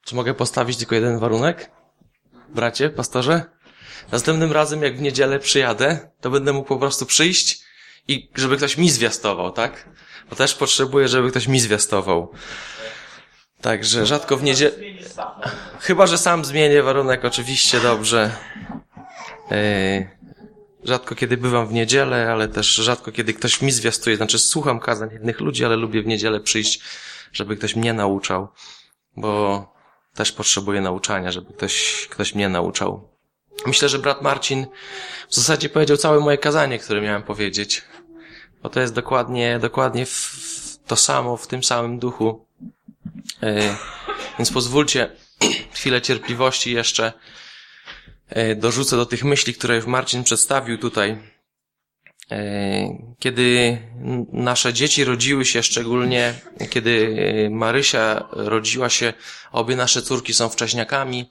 Czy mogę postawić tylko jeden warunek? Bracie, pastorze? Następnym razem, jak w niedzielę przyjadę, to będę mógł po prostu przyjść i żeby ktoś mi zwiastował, tak? Bo też potrzebuję, żeby ktoś mi zwiastował. Także rzadko w niedzielę... Chyba, że sam zmienię warunek, oczywiście, dobrze. Rzadko kiedy bywam w niedzielę, ale też rzadko kiedy ktoś mi zwiastuje. Znaczy słucham kazań innych ludzi, ale lubię w niedzielę przyjść, żeby ktoś mnie nauczał. Bo też potrzebuję nauczania, żeby ktoś mnie nauczał. Myślę, że brat Marcin w zasadzie powiedział całe moje kazanie, które miałem powiedzieć. Bo to jest dokładnie to samo, w tym samym duchu. Więc pozwólcie chwilę cierpliwości jeszcze dorzucę do tych myśli, które już Marcin przedstawił tutaj. Kiedy nasze dzieci rodziły się, szczególnie kiedy Marysia rodziła się, obie nasze córki są wcześniakami,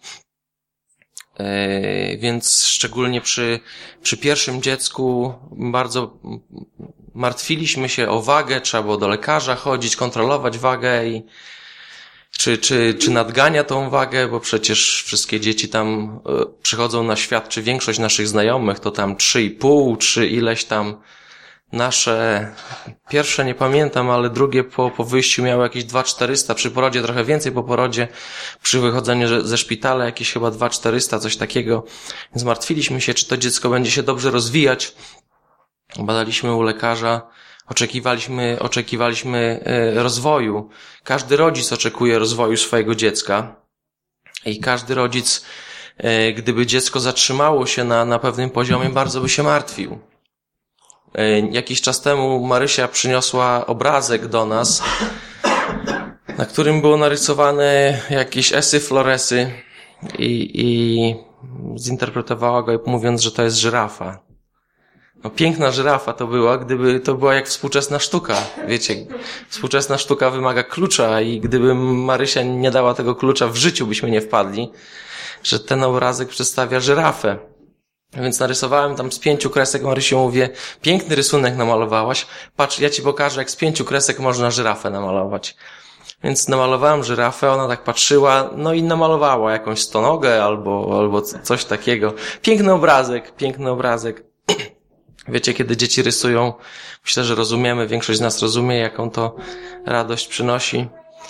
więc szczególnie przy pierwszym dziecku bardzo martwiliśmy się o wagę, trzeba było do lekarza chodzić, kontrolować wagę i czy nadgania tą wagę, bo przecież wszystkie dzieci tam przychodzą na świat, czy większość naszych znajomych to tam 3,5, czy ileś tam. Nasze pierwsze nie pamiętam, ale drugie po wyjściu miało jakieś 2,400, przy porodzie trochę więcej, po porodzie przy wychodzeniu ze szpitala jakieś chyba 2,400, coś takiego. Więc martwiliśmy się, czy to dziecko będzie się dobrze rozwijać. Badaliśmy u lekarza, oczekiwaliśmy rozwoju. Każdy rodzic oczekuje rozwoju swojego dziecka i każdy rodzic, gdyby dziecko zatrzymało się na pewnym poziomie, bardzo by się martwił. Jakiś czas temu Marysia przyniosła obrazek do nas, na którym było narysowane jakieś esy, floresy i zinterpretowała go mówiąc, że to jest żyrafa. No, piękna żyrafa to była, gdyby to była jak współczesna sztuka. Wiecie, współczesna sztuka wymaga klucza i gdyby Marysia nie dała tego klucza, w życiu byśmy nie wpadli, że ten obrazek przedstawia żyrafę. Więc narysowałem tam z 5 kresek, Marysiu mówię, piękny rysunek namalowałaś, patrz, ja ci pokażę, jak z 5 kresek można żyrafę namalować. Więc namalowałem żyrafę, ona tak patrzyła, no i namalowała jakąś stonogę albo coś takiego. Piękny obrazek. Wiecie, kiedy dzieci rysują, myślę, że rozumiemy, większość z nas rozumie, jaką to radość przynosi.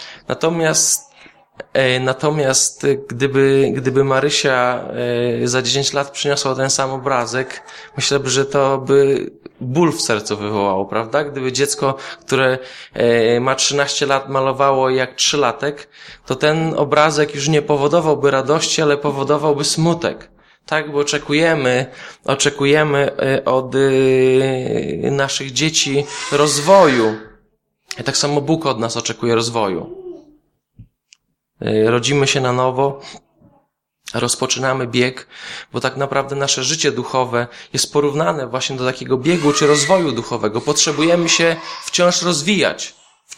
Natomiast gdyby Marysia za 10 lat przyniosła ten sam obrazek, myślę, że to by ból w sercu wywołało, prawda? Gdyby dziecko, które ma 13 lat malowało jak 3-latek, to ten obrazek już nie powodowałby radości, ale powodowałby smutek. Tak, bo oczekujemy od naszych dzieci rozwoju. I tak samo Bóg od nas oczekuje rozwoju. Rodzimy się na nowo, rozpoczynamy bieg, bo tak naprawdę nasze życie duchowe jest porównane właśnie do takiego biegu czy rozwoju duchowego. Potrzebujemy się wciąż rozwijać,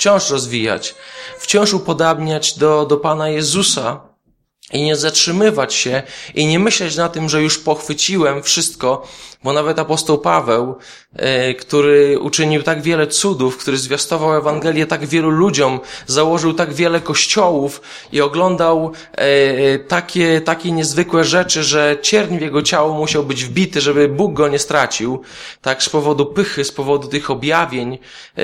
wciąż upodabniać do Pana Jezusa i nie zatrzymywać się i nie myśleć na tym, że już pochwyciłem wszystko, bo nawet apostoł Paweł, który uczynił tak wiele cudów, który zwiastował Ewangelię tak wielu ludziom, założył tak wiele kościołów i oglądał takie niezwykłe rzeczy, że cierń w jego ciało musiał być wbity, żeby Bóg go nie stracił, tak z powodu pychy, z powodu tych objawień,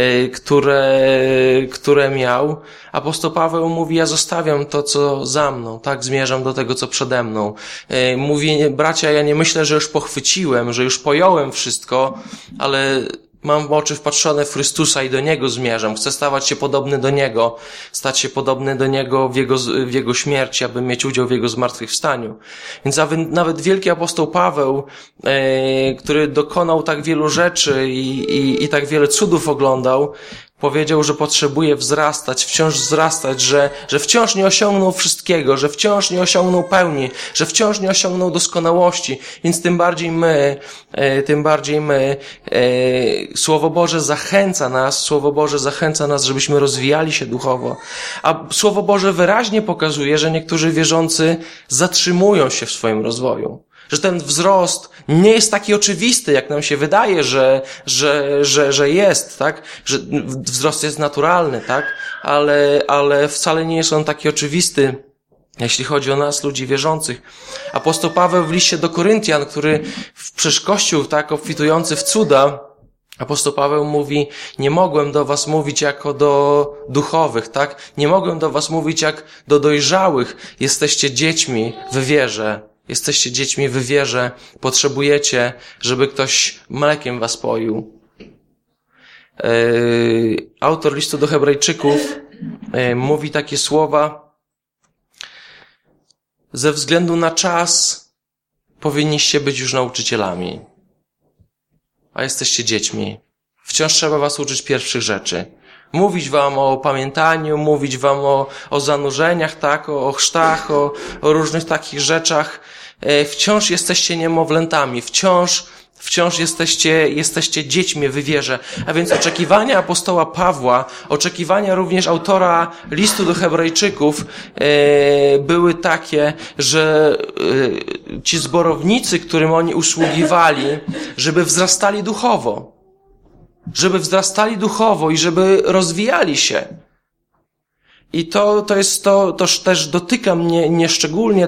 które miał. Apostoł Paweł mówi, ja zostawiam to, co za mną, tak, zmierzam do tego, co przede mną. Mówi, bracia, ja nie myślę, że już pochwyciłem, że już pojąłem wszystko, ale mam oczy wpatrzone w Chrystusa i do Niego zmierzam. Chcę stawać się podobny do Niego, stać się podobny do Niego w Jego śmierci, aby mieć udział w Jego zmartwychwstaniu. Więc nawet wielki apostoł Paweł, który dokonał tak wielu rzeczy i tak wiele cudów oglądał, powiedział, że potrzebuje wciąż wzrastać, że wciąż nie osiągnął wszystkiego, że wciąż nie osiągnął pełni, że wciąż nie osiągnął doskonałości. Więc tym bardziej my, Słowo Boże zachęca nas, żebyśmy rozwijali się duchowo. A Słowo Boże wyraźnie pokazuje, że niektórzy wierzący zatrzymują się w swoim rozwoju. Że ten wzrost nie jest taki oczywisty, jak nam się wydaje, że jest, tak? Że wzrost jest naturalny, tak? Ale wcale nie jest on taki oczywisty. Jeśli chodzi o nas, ludzi wierzących. Apostoł Paweł w liście do Koryntian, który przecież Kościół tak obfitujący w cuda, apostoł Paweł mówi, nie mogłem do was mówić jako do duchowych, tak? Nie mogłem do was mówić jak do dojrzałych. Jesteście dziećmi w wierze. Jesteście dziećmi w wierze. Potrzebujecie, żeby ktoś mlekiem was poił. Autor listu do Hebrajczyków mówi takie słowa: ze względu na czas powinniście być już nauczycielami, a jesteście dziećmi. Wciąż trzeba was uczyć pierwszych rzeczy. Mówić wam o pamiętaniu, mówić wam o zanurzeniach, tak, o chrztach, o różnych takich rzeczach. Wciąż jesteście niemowlętami, wciąż jesteście dziećmi w wierze. A więc oczekiwania apostoła Pawła, oczekiwania również autora listu do Hebrajczyków były takie, że ci zborownicy, którym oni usługiwali, żeby wzrastali duchowo i żeby rozwijali się. I to też dotyka mnie szczególnie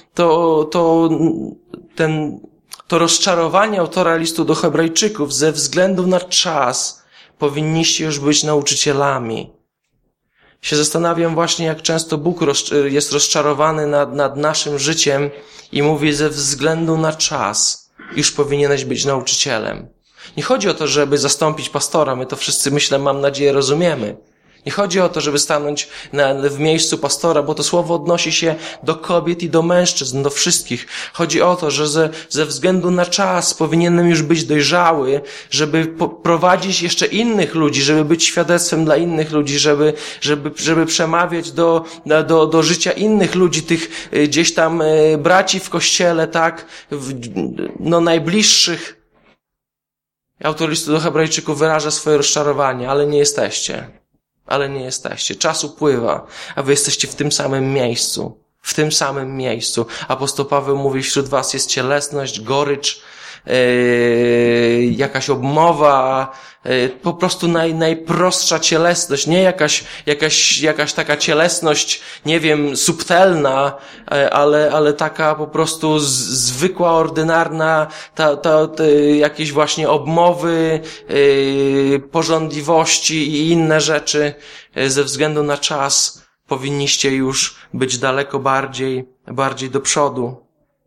to rozczarowanie autora listu do Hebrajczyków. Ze względu na czas powinniście już być nauczycielami. Się zastanawiam właśnie, jak często Bóg jest rozczarowany nad naszym życiem i mówi, ze względu na czas już powinieneś być nauczycielem. Nie chodzi o to, żeby zastąpić pastora, my to wszyscy, myślę, mam nadzieję, rozumiemy. Nie chodzi o to, żeby stanąć w miejscu pastora, bo to słowo odnosi się do kobiet i do mężczyzn, do wszystkich. Chodzi o to, że ze względu na czas powinienem już być dojrzały, żeby prowadzić jeszcze innych ludzi, żeby być świadectwem dla innych ludzi, żeby przemawiać do życia innych ludzi, tych gdzieś tam braci w kościele, tak, najbliższych. Autor listu do Hebrajczyków wyraża swoje rozczarowanie, ale nie jesteście. Czas upływa, a wy jesteście w tym samym miejscu. Apostoł Paweł mówi, wśród was jest cielesność, gorycz, jakaś obmowa, po prostu najprostsza cielesność, nie jakaś taka cielesność, nie wiem, subtelna, ale taka po prostu zwykła, ordynarna, jakieś właśnie obmowy, pożądliwości i inne rzeczy. Ze względu na czas powinniście już być daleko bardziej do przodu.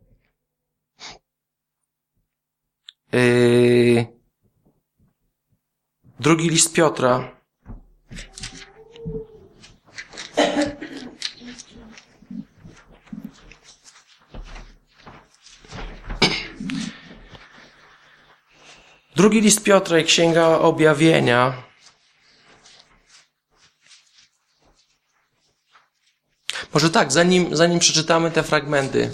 Drugi list Piotra. Drugi list Piotra i Księga Objawienia. Może tak, zanim przeczytamy te fragmenty.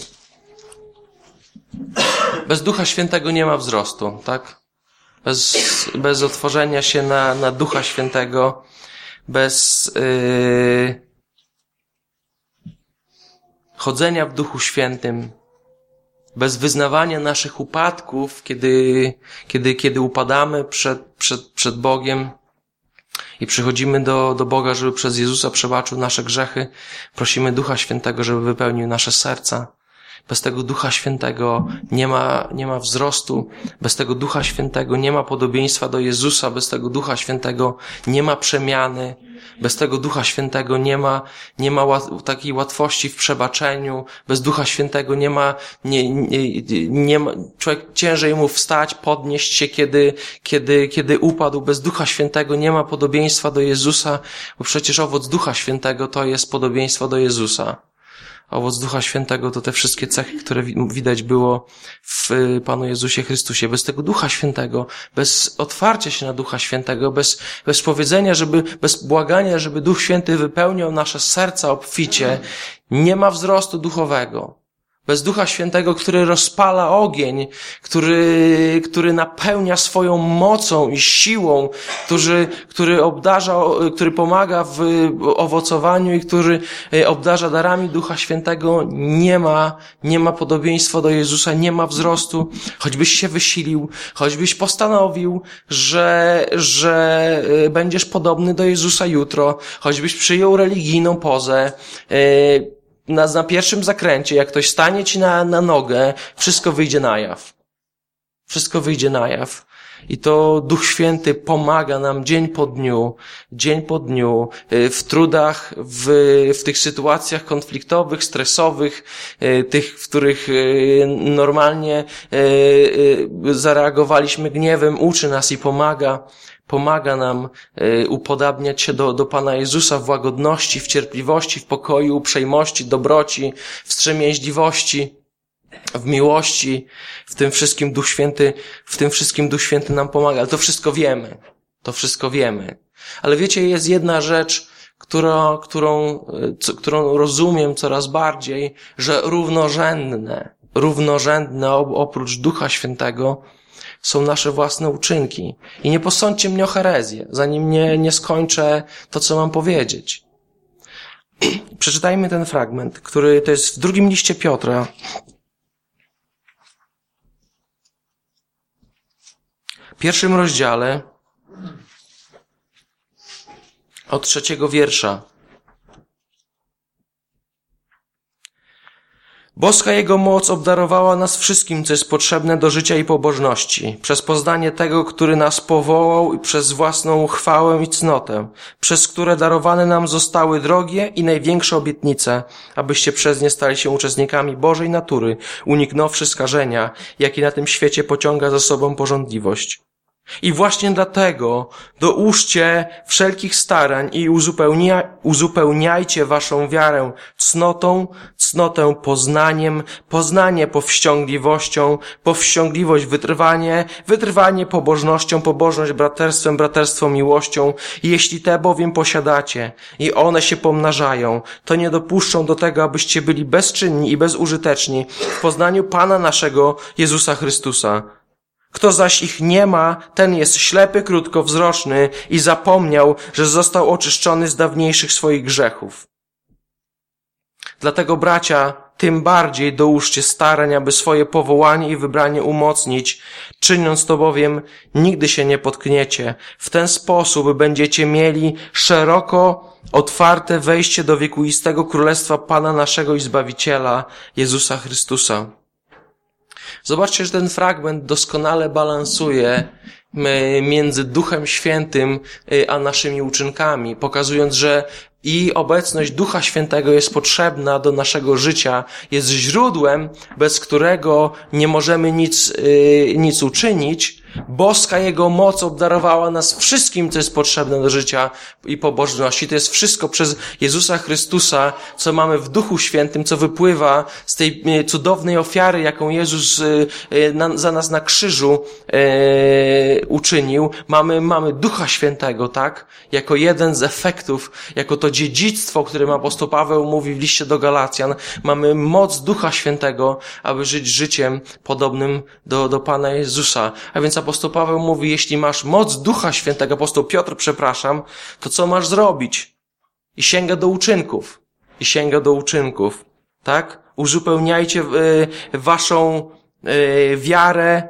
Bez Ducha Świętego nie ma wzrostu, tak? Bez otworzenia się na Ducha Świętego, bez chodzenia w Duchu Świętym, bez wyznawania naszych upadków, kiedy upadamy przed Bogiem i przychodzimy do Boga, żeby przez Jezusa przebaczył nasze grzechy, prosimy Ducha Świętego, żeby wypełnił nasze serca. Bez tego Ducha Świętego nie ma wzrostu. Bez tego Ducha Świętego nie ma podobieństwa do Jezusa. Bez tego Ducha Świętego nie ma przemiany. Bez tego Ducha Świętego nie ma takiej łatwości w przebaczeniu. Bez Ducha Świętego nie ma, człowiek ciężej mu wstać, podnieść się, kiedy upadł. Bez Ducha Świętego nie ma podobieństwa do Jezusa, bo przecież owoc Ducha Świętego to jest podobieństwo do Jezusa. Owoc Ducha Świętego to te wszystkie cechy, które widać było w Panu Jezusie Chrystusie. Bez tego Ducha Świętego, bez otwarcia się na Ducha Świętego, bez powiedzenia, bez błagania, żeby Duch Święty wypełniał nasze serca obficie, nie ma wzrostu duchowego. Bez Ducha Świętego, który rozpala ogień, który napełnia swoją mocą i siłą, który pomaga w owocowaniu i który obdarza darami Ducha Świętego, nie ma podobieństwa do Jezusa, nie ma wzrostu. Choćbyś się wysilił, choćbyś postanowił, że będziesz podobny do Jezusa jutro, choćbyś przyjął religijną pozę, na pierwszym zakręcie, jak ktoś stanie ci na nogę, wszystko wyjdzie na jaw. Wszystko wyjdzie na jaw. I to Duch Święty pomaga nam dzień po dniu, w trudach, w tych sytuacjach konfliktowych, stresowych, tych, w których normalnie zareagowaliśmy gniewem, uczy nas i pomaga nam upodabniać się do Pana Jezusa w łagodności, w cierpliwości, w pokoju, uprzejmości, dobroci, w wstrzemięźliwości, w miłości. W tym wszystkim Duch Święty nam pomaga. Ale to wszystko wiemy. Ale wiecie, jest jedna rzecz, którą rozumiem coraz bardziej, że równorzędne oprócz Ducha Świętego są nasze własne uczynki. I nie posądźcie mnie o herezję, zanim nie skończę to, co mam powiedzieć. Przeczytajmy ten fragment, który to jest w drugim liście Piotra. W 1 rozdziale od 3 wiersza. Boska Jego moc obdarowała nas wszystkim, co jest potrzebne do życia i pobożności, przez poznanie tego, który nas powołał i przez własną chwałę i cnotę, przez które darowane nam zostały drogie i największe obietnice, abyście przez nie stali się uczestnikami Bożej natury, uniknąwszy skażenia, jakie na tym świecie pociąga za sobą pożądliwość. I właśnie dlatego dołóżcie wszelkich starań i uzupełniajcie waszą wiarę cnotę poznaniem, poznanie powściągliwością, powściągliwość wytrwanie pobożnością, pobożność braterstwem, braterstwo miłością. Jeśli te bowiem posiadacie i one się pomnażają, to nie dopuszczą do tego, abyście byli bezczynni i bezużyteczni w poznaniu Pana naszego Jezusa Chrystusa. Kto zaś ich nie ma, ten jest ślepy, krótkowzroczny i zapomniał, że został oczyszczony z dawniejszych swoich grzechów. Dlatego, bracia, tym bardziej dołóżcie starań, aby swoje powołanie i wybranie umocnić. Czyniąc to bowiem, nigdy się nie potkniecie. W ten sposób będziecie mieli szeroko otwarte wejście do wiekuistego Królestwa Pana naszego i Zbawiciela, Jezusa Chrystusa. Zobaczcie, że ten fragment doskonale balansuje między Duchem Świętym a naszymi uczynkami, pokazując, że i obecność Ducha Świętego jest potrzebna do naszego życia, jest źródłem, bez którego nie możemy nic uczynić. Boska Jego moc obdarowała nas wszystkim, co jest potrzebne do życia i pobożności. To jest wszystko przez Jezusa Chrystusa, co mamy w Duchu Świętym, co wypływa z tej cudownej ofiary, jaką Jezus za nas na krzyżu uczynił. Mamy Ducha Świętego, tak? Jako jeden z efektów, jako to dziedzictwo, o którym apostoł Paweł mówi w liście do Galacjan. Mamy moc Ducha Świętego, aby żyć życiem podobnym do Pana Jezusa. A więc apostoł Paweł mówi, jeśli masz moc Ducha Świętego, apostoł Piotr, to co masz zrobić? I sięga do uczynków. Tak? Uzupełniajcie waszą wiarę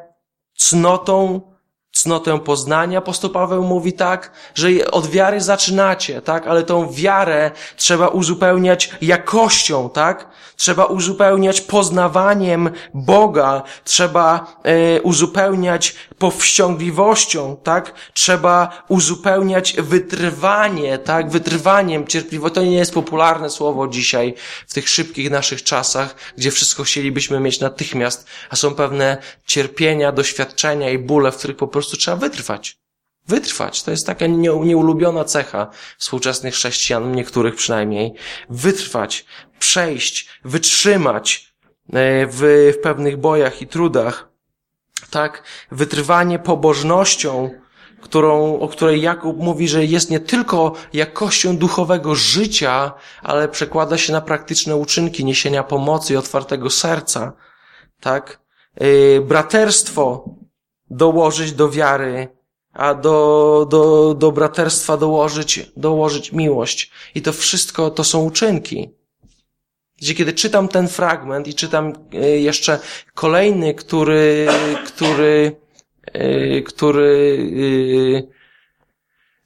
cnotę poznania. Apostoł Paweł mówi tak, że od wiary zaczynacie, tak? Ale tą wiarę trzeba uzupełniać jakością, tak? Trzeba uzupełniać poznawaniem Boga, trzeba uzupełniać powściągliwością, tak? Trzeba uzupełniać wytrwanie, tak? Wytrwaniem, cierpliwością. To nie jest popularne słowo dzisiaj w tych szybkich naszych czasach, gdzie wszystko chcielibyśmy mieć natychmiast, a są pewne cierpienia, doświadczenia i bóle, w których po prostu trzeba wytrwać. To jest taka nieulubiona cecha współczesnych chrześcijan, niektórych przynajmniej. Wytrwać, przejść, wytrzymać w pewnych bojach i trudach. Tak? Wytrwanie pobożnością, o której Jakub mówi, że jest nie tylko jakością duchowego życia, ale przekłada się na praktyczne uczynki niesienia pomocy i otwartego serca. Tak? Braterstwo dołożyć do wiary, a do braterstwa dołożyć miłość. I to wszystko to są uczynki. Gdzie kiedy czytam ten fragment i czytam jeszcze kolejny, który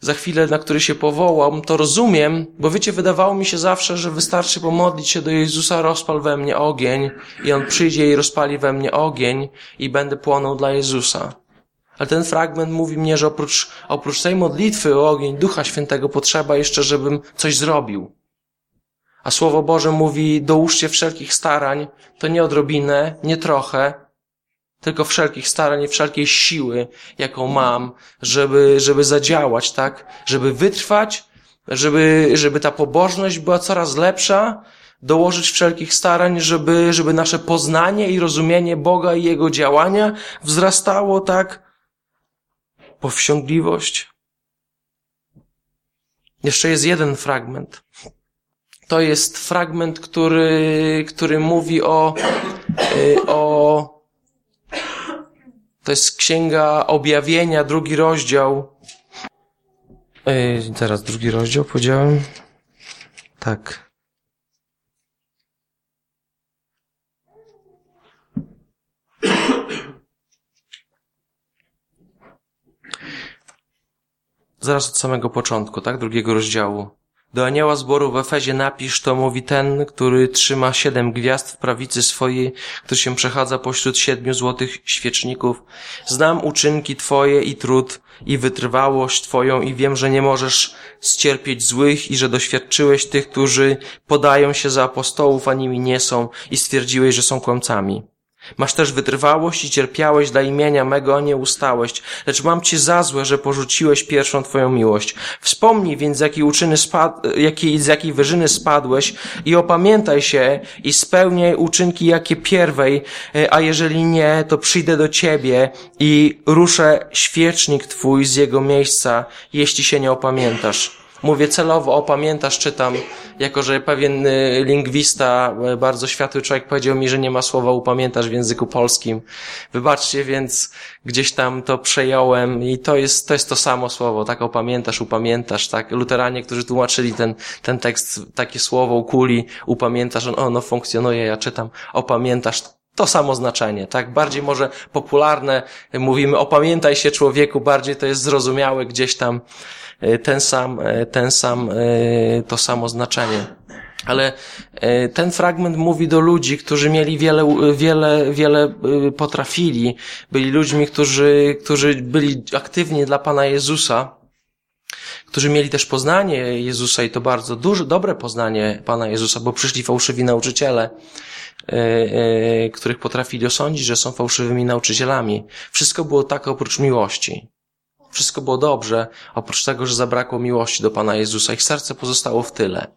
za chwilę, na który się powołam, to rozumiem, bo wiecie, wydawało mi się zawsze, że wystarczy pomodlić się do Jezusa, rozpal we mnie ogień i On przyjdzie i rozpali we mnie ogień i będę płonął dla Jezusa. Ale ten fragment mówi mnie, że oprócz tej modlitwy o ogień Ducha Świętego potrzeba jeszcze, żebym coś zrobił. A Słowo Boże mówi, dołóżcie wszelkich starań, to nie odrobinę, nie trochę, tylko wszelkich starań i wszelkiej siły, jaką mam, żeby zadziałać, tak? Żeby wytrwać, żeby ta pobożność była coraz lepsza, dołożyć wszelkich starań, żeby nasze poznanie i rozumienie Boga i Jego działania wzrastało, tak? Powściągliwość. Jeszcze jest jeden fragment. To jest fragment, który mówi to jest Księga Objawienia, 2 rozdział. Teraz 2 rozdział powiedziałem? Tak. Zaraz od samego początku, tak? 2 rozdziału. Do anioła zboru w Efezie napisz, to mówi ten, który trzyma 7 gwiazd w prawicy swojej, który się przechadza pośród 7 złotych świeczników. Znam uczynki Twoje i trud i wytrwałość Twoją i wiem, że nie możesz ścierpieć złych i że doświadczyłeś tych, którzy podają się za apostołów, a nimi nie są i stwierdziłeś, że są kłamcami. Masz też wytrwałość i cierpiałeś dla imienia mego, a nie ustałeś. Lecz mam ci za złe, że porzuciłeś pierwszą Twoją miłość. Wspomnij więc, z jakiej wyżyny spadłeś i opamiętaj się i spełniaj uczynki, jakie pierwej, a jeżeli nie, to przyjdę do Ciebie i ruszę świecznik Twój z jego miejsca, jeśli się nie opamiętasz. Mówię celowo opamiętasz, czytam, jako że pewien lingwista, bardzo światły człowiek powiedział mi, że nie ma słowa upamiętasz w języku polskim. Wybaczcie, więc gdzieś tam to przejąłem i to jest to samo słowo, tak, opamiętasz, upamiętasz, tak. Luteranie, którzy tłumaczyli ten tekst, takie słowo ukuli, upamiętasz, ono funkcjonuje, ja czytam, opamiętasz. To samo znaczenie, tak? Bardziej może popularne, mówimy opamiętaj się człowieku, bardziej to jest zrozumiałe gdzieś tam to samo znaczenie. Ale ten fragment mówi do ludzi, którzy mieli wiele potrafili, byli ludźmi, którzy byli aktywni dla Pana Jezusa, którzy mieli też poznanie Jezusa i to bardzo dobre poznanie Pana Jezusa, bo przyszli fałszywi nauczyciele, których potrafili osądzić, że są fałszywymi nauczycielami. Wszystko było tak oprócz miłości. Wszystko było dobrze, oprócz tego, że zabrakło miłości do Pana Jezusa. Ich serce pozostało w tyle.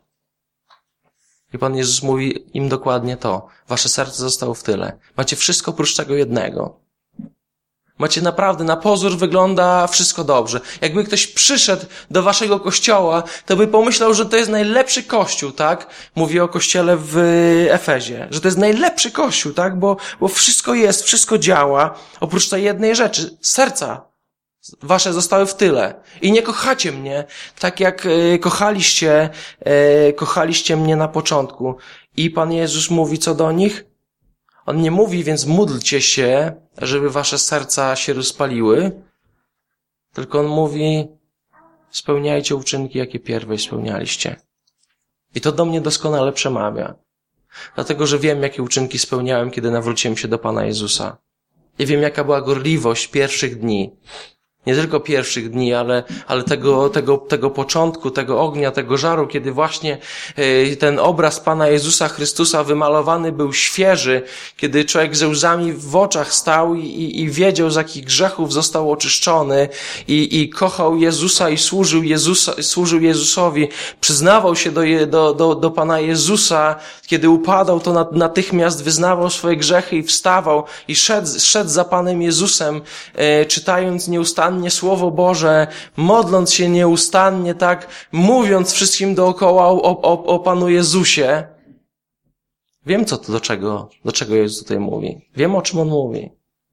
I Pan Jezus mówi im dokładnie to. Wasze serce zostało w tyle. Macie wszystko oprócz tego jednego. Macie naprawdę, na pozór wygląda wszystko dobrze. Jakby ktoś przyszedł do waszego kościoła, to by pomyślał, że to jest najlepszy kościół, tak? Mówię o kościele w Efezie. Że to jest najlepszy kościół, tak? Bo wszystko jest, wszystko działa. Oprócz tej jednej rzeczy. Serca wasze zostały w tyle. I nie kochacie mnie tak jak kochaliście mnie na początku. I Pan Jezus mówi co do nich? On nie mówi, więc módlcie się, żeby wasze serca się rozpaliły, tylko On mówi, spełniajcie uczynki, jakie pierwej spełnialiście. I to do mnie doskonale przemawia. Dlatego, że wiem, jakie uczynki spełniałem, kiedy nawróciłem się do Pana Jezusa. I wiem, jaka była gorliwość pierwszych dni. Nie tylko pierwszych dni, ale tego początku, tego ognia, tego żaru, kiedy właśnie ten obraz Pana Jezusa Chrystusa wymalowany był świeży, kiedy człowiek ze łzami w oczach stał i wiedział, z jakich grzechów został oczyszczony i kochał Jezusa i służył Jezusowi, przyznawał się do Pana Jezusa, kiedy upadał, to natychmiast wyznawał swoje grzechy i wstawał i szedł za Panem Jezusem, czytając nieustannie Słowo Boże, modląc się nieustannie, tak, mówiąc wszystkim dookoła o Panu Jezusie. Wiem, do czego Jezus tutaj mówi. Wiem, o czym On mówi.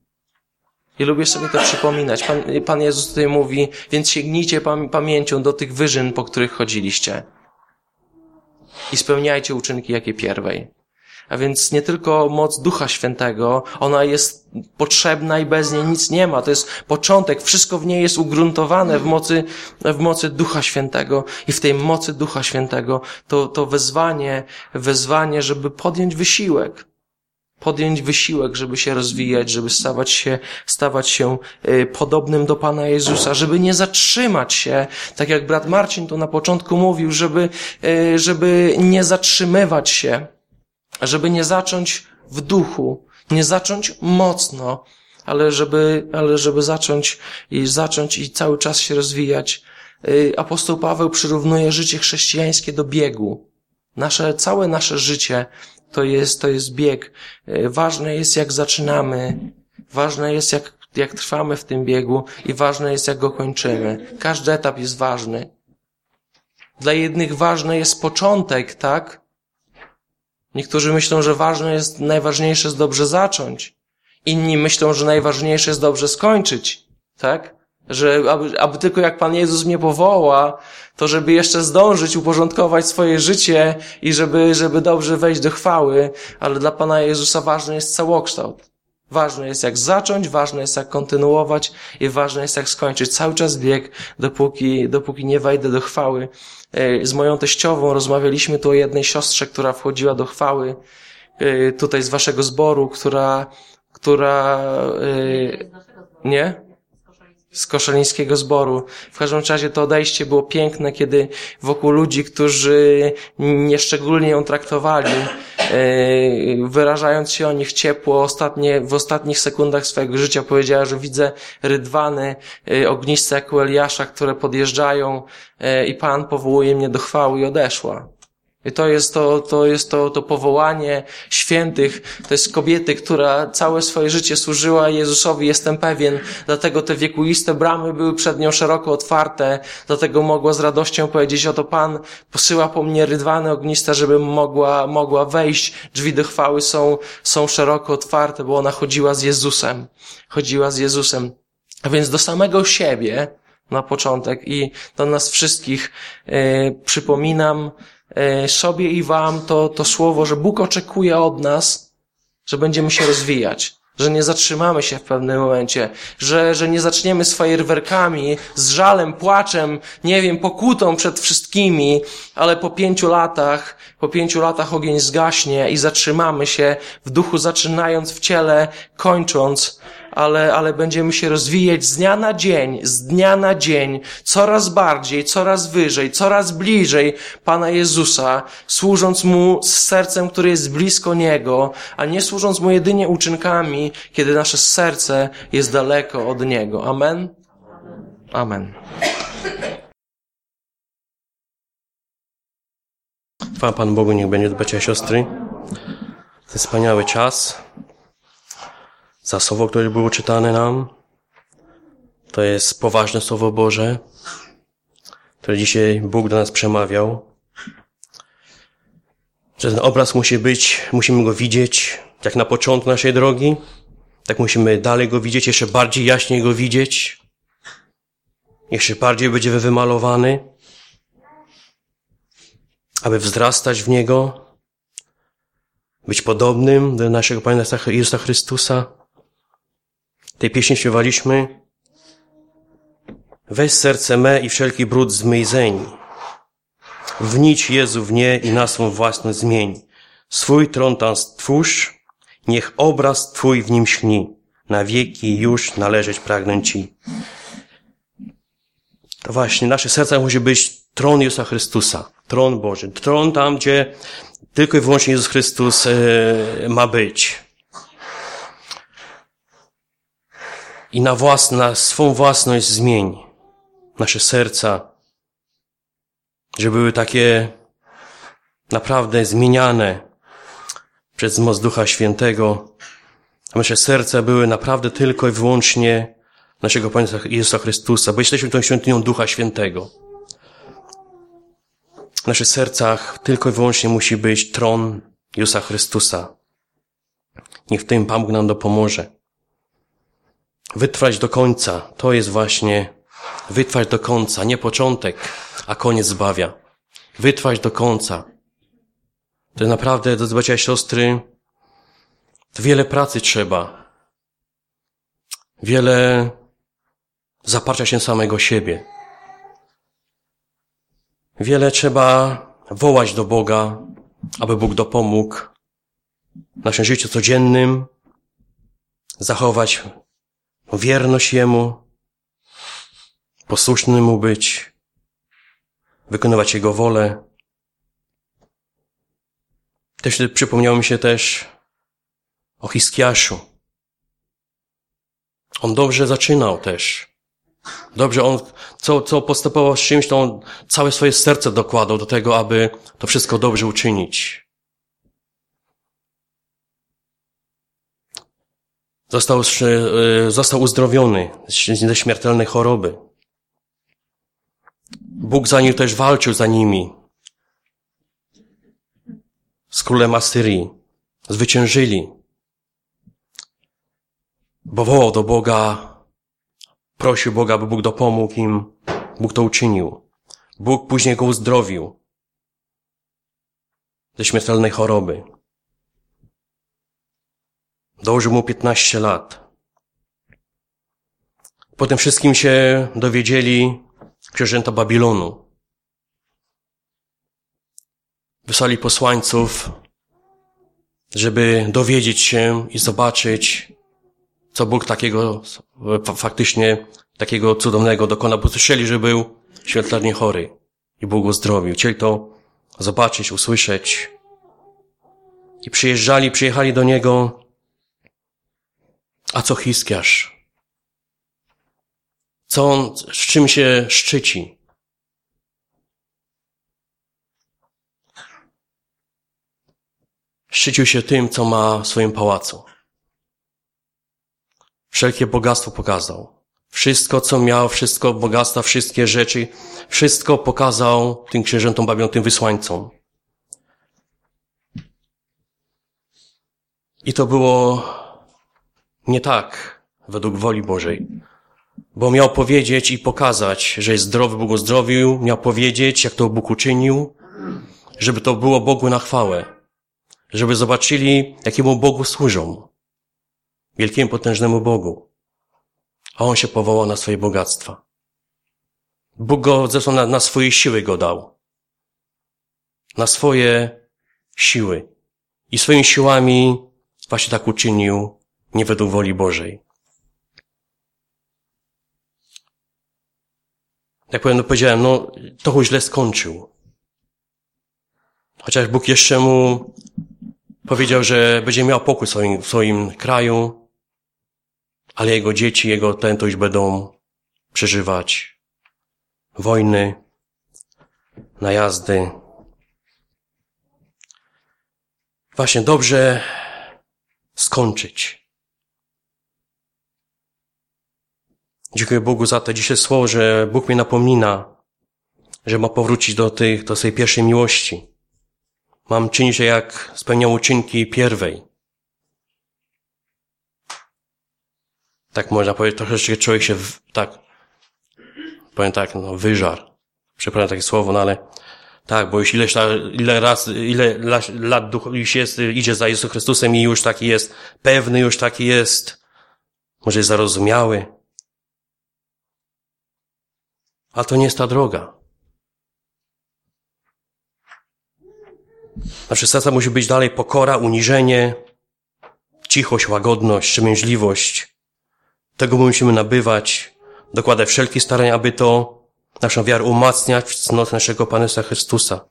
I lubię sobie to przypominać. Pan Jezus tutaj mówi, więc sięgnijcie pamięcią do tych wyżyn, po których chodziliście. I spełniajcie uczynki, jakie pierwej. A więc nie tylko moc Ducha Świętego, ona jest potrzebna i bez niej nic nie ma. To jest początek, wszystko w niej jest ugruntowane w mocy Ducha Świętego. I w tej mocy Ducha Świętego to wezwanie, żeby podjąć wysiłek, żeby się rozwijać, żeby stawać się podobnym do Pana Jezusa, żeby nie zatrzymać się, tak jak brat Marcin tu na początku mówił, żeby nie zatrzymywać się, żeby nie zacząć w duchu, nie zacząć mocno, ale żeby zacząć i cały czas się rozwijać. Apostoł Paweł przyrównuje życie chrześcijańskie do biegu. Całe nasze życie to jest bieg. Ważne jest, jak zaczynamy. Ważne jest, jak trwamy w tym biegu i ważne jest, jak go kończymy. Każdy etap jest ważny. Dla jednych ważny jest początek, tak? Niektórzy myślą, że najważniejsze jest dobrze zacząć. Inni myślą, że najważniejsze jest dobrze skończyć, tak? Że aby tylko jak Pan Jezus mnie powoła, to żeby jeszcze zdążyć uporządkować swoje życie i żeby dobrze wejść do chwały, ale dla Pana Jezusa ważny jest całokształt. Ważne jest jak zacząć, ważne jest jak kontynuować i ważne jest jak skończyć. Cały czas bieg, dopóki nie wejdę do chwały. Z moją teściową rozmawialiśmy tu o jednej siostrze, która wchodziła do chwały, tutaj z waszego zboru, nie? Z koszalińskiego zboru. W każdym razie to odejście było piękne, kiedy wokół ludzi, którzy nieszczególnie ją traktowali, wyrażając się o nich ciepło, w ostatnich sekundach swojego życia powiedziała, że widzę rydwany ogniste jak u Eliasza, które podjeżdżają i Pan powołuje mnie do chwały i odeszła. I to jest to powołanie świętych, to jest kobiety, która całe swoje życie służyła Jezusowi, jestem pewien, dlatego te wiekuiste bramy były przed nią szeroko otwarte, dlatego mogła z radością powiedzieć, oto Pan posyła po mnie rydwany ogniste, żebym mogła wejść, drzwi do chwały są szeroko otwarte, bo ona chodziła z Jezusem. A więc do samego siebie na początek i do nas wszystkich przypominam, sobie i wam to słowo, że Bóg oczekuje od nas, że będziemy się rozwijać, że nie zatrzymamy się w pewnym momencie, że nie zaczniemy z fajerwerkami, z żalem, płaczem, pokutą przed wszystkimi, ale po 5 latach ogień zgaśnie i zatrzymamy się w duchu, zaczynając w ciele, kończąc, ale będziemy się rozwijać z dnia na dzień, coraz bardziej, coraz wyżej, coraz bliżej Pana Jezusa, służąc Mu z sercem, które jest blisko Niego, a nie służąc Mu jedynie uczynkami, kiedy nasze serce jest daleko od Niego. Amen? Amen. Chwała Panu Bogu, niech będzie bracia i siostry. To jest wspaniały czas. Za słowo, które było czytane nam. To jest poważne Słowo Boże, które dzisiaj Bóg do nas przemawiał. Że ten obraz musi być, musimy go widzieć, jak na początku naszej drogi, tak musimy dalej go widzieć, jeszcze bardziej jaśniej go widzieć. Jeszcze bardziej będzie wymalowany, aby wzrastać w Niego, być podobnym do naszego Pana Jezusa Chrystusa. Tej pieśni śpiewaliśmy. Weź serce me i wszelki brud zmyj zeń. Wnicz Jezu w nie i na swą własność zmień. Swój tron tam stwórz, niech obraz Twój w nim śni. Na wieki już należeć pragnę Ci. To właśnie, nasze serca musi być tron Jezusa Chrystusa. Tron Boży. Tron tam, gdzie tylko i wyłącznie Jezus Chrystus ma być. I na swą własność zmień nasze serca, żeby były takie naprawdę zmieniane przez moc Ducha Świętego. A nasze serca były naprawdę tylko i wyłącznie naszego Pana Jezusa Chrystusa, bo jesteśmy tą świątynią Ducha Świętego. W naszych sercach tylko i wyłącznie musi być tron Jezusa Chrystusa. Niech w tym Pan Bóg nam dopomoże. Wytrwać do końca, to jest właśnie wytrwać do końca, nie początek, a koniec zbawia. Wytrwać do końca. To naprawdę, drodzy bracia i siostry, to wiele pracy trzeba. Wiele zaparcia się samego siebie. Wiele trzeba wołać do Boga, aby Bóg dopomógł w naszym życiu codziennym, zachować wierność Jemu, posłuszny Mu być, wykonywać Jego wolę. Też przypomniało mi się też o Hiskiaszu. On dobrze zaczynał też. Dobrze, on co postępował z czymś, to on całe swoje serce dokładał do tego, aby to wszystko dobrze uczynić. Został uzdrowiony ze śmiertelnej choroby. Bóg za nim też walczył za nimi. Z królem Asyrii. Zwyciężyli. Bo wołał do Boga, prosił Boga, aby Bóg dopomógł im. Bóg to uczynił. Bóg później go uzdrowił ze śmiertelnej choroby. Dożył mu 15 lat. Po tym wszystkim się dowiedzieli księżęta Babilonu. Wysłali posłańców, żeby dowiedzieć się i zobaczyć, co Bóg faktycznie takiego cudownego dokonał, bo słyszeli, że był śmiertelnie chory i Bóg go uzdrowił. Chcieli to zobaczyć, usłyszeć. I przyjechali do niego. A co Hiskiasz? Z czym się szczyci? Szczycił się tym, co ma w swoim pałacu. Wszelkie bogactwo pokazał. Wszystko, co miał, wszystko bogactwa, wszystkie rzeczy, wszystko pokazał tym księżętom Babilonu, tym wysłańcom. I to było nie tak, według woli Bożej. Bo miał powiedzieć i pokazać, że jest zdrowy, Bóg go uzdrowił, miał powiedzieć, jak to Bóg uczynił, żeby to było Bogu na chwałę. Żeby zobaczyli, jakiemu Bogu służą. Wielkiemu, potężnemu Bogu. A on się powołał na swoje bogactwa. Bóg go zresztą na swoje siły go dał. Na swoje siły. I swoimi siłami właśnie tak uczynił, nie według woli Bożej. Jak powiedziałem, to źle skończył. Chociaż Bóg jeszcze mu powiedział, że będzie miał pokój w swoim kraju, ale jego dzieci, to już będą przeżywać wojny, najazdy. Właśnie dobrze skończyć. Dziękuję Bogu za to dzisiaj słowo, że Bóg mnie napomina, że ma powrócić do swojej pierwszej miłości. Mam czynić, jak spełniał uczynki pierwej. Tak można powiedzieć, troszeczkę człowiek się wyżar. Przepraszam takie słowo, ale tak, bo już ile lat duch już jest, idzie za Jezusem Chrystusem i już taki jest pewny, już taki jest, może jest zarozumiały. Ale to nie jest ta droga. Nasze serca musi być dalej pokora, uniżenie, cichość, łagodność, wstrzemięźliwość. Tego musimy nabywać, dokładać wszelkie starania, aby to naszą wiarę umacniać w cnocie naszego Pana Jezusa Chrystusa.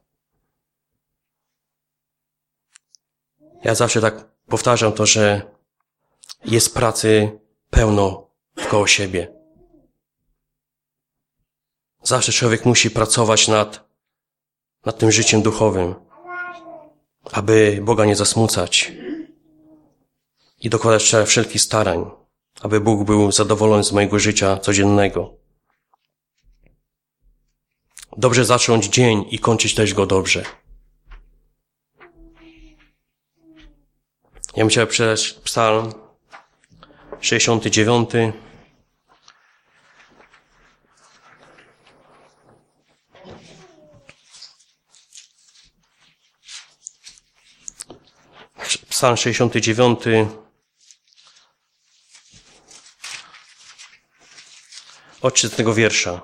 Ja zawsze tak powtarzam to, że jest pracy pełno wkoło siebie. Zawsze człowiek musi pracować nad tym życiem duchowym, aby Boga nie zasmucać i dokładać wszelkich starań, aby Bóg był zadowolony z mojego życia codziennego. Dobrze zacząć dzień i kończyć też go dobrze. Ja bym chciał przeczytać Psalm 69. Psalm 69, od 30 wiersza.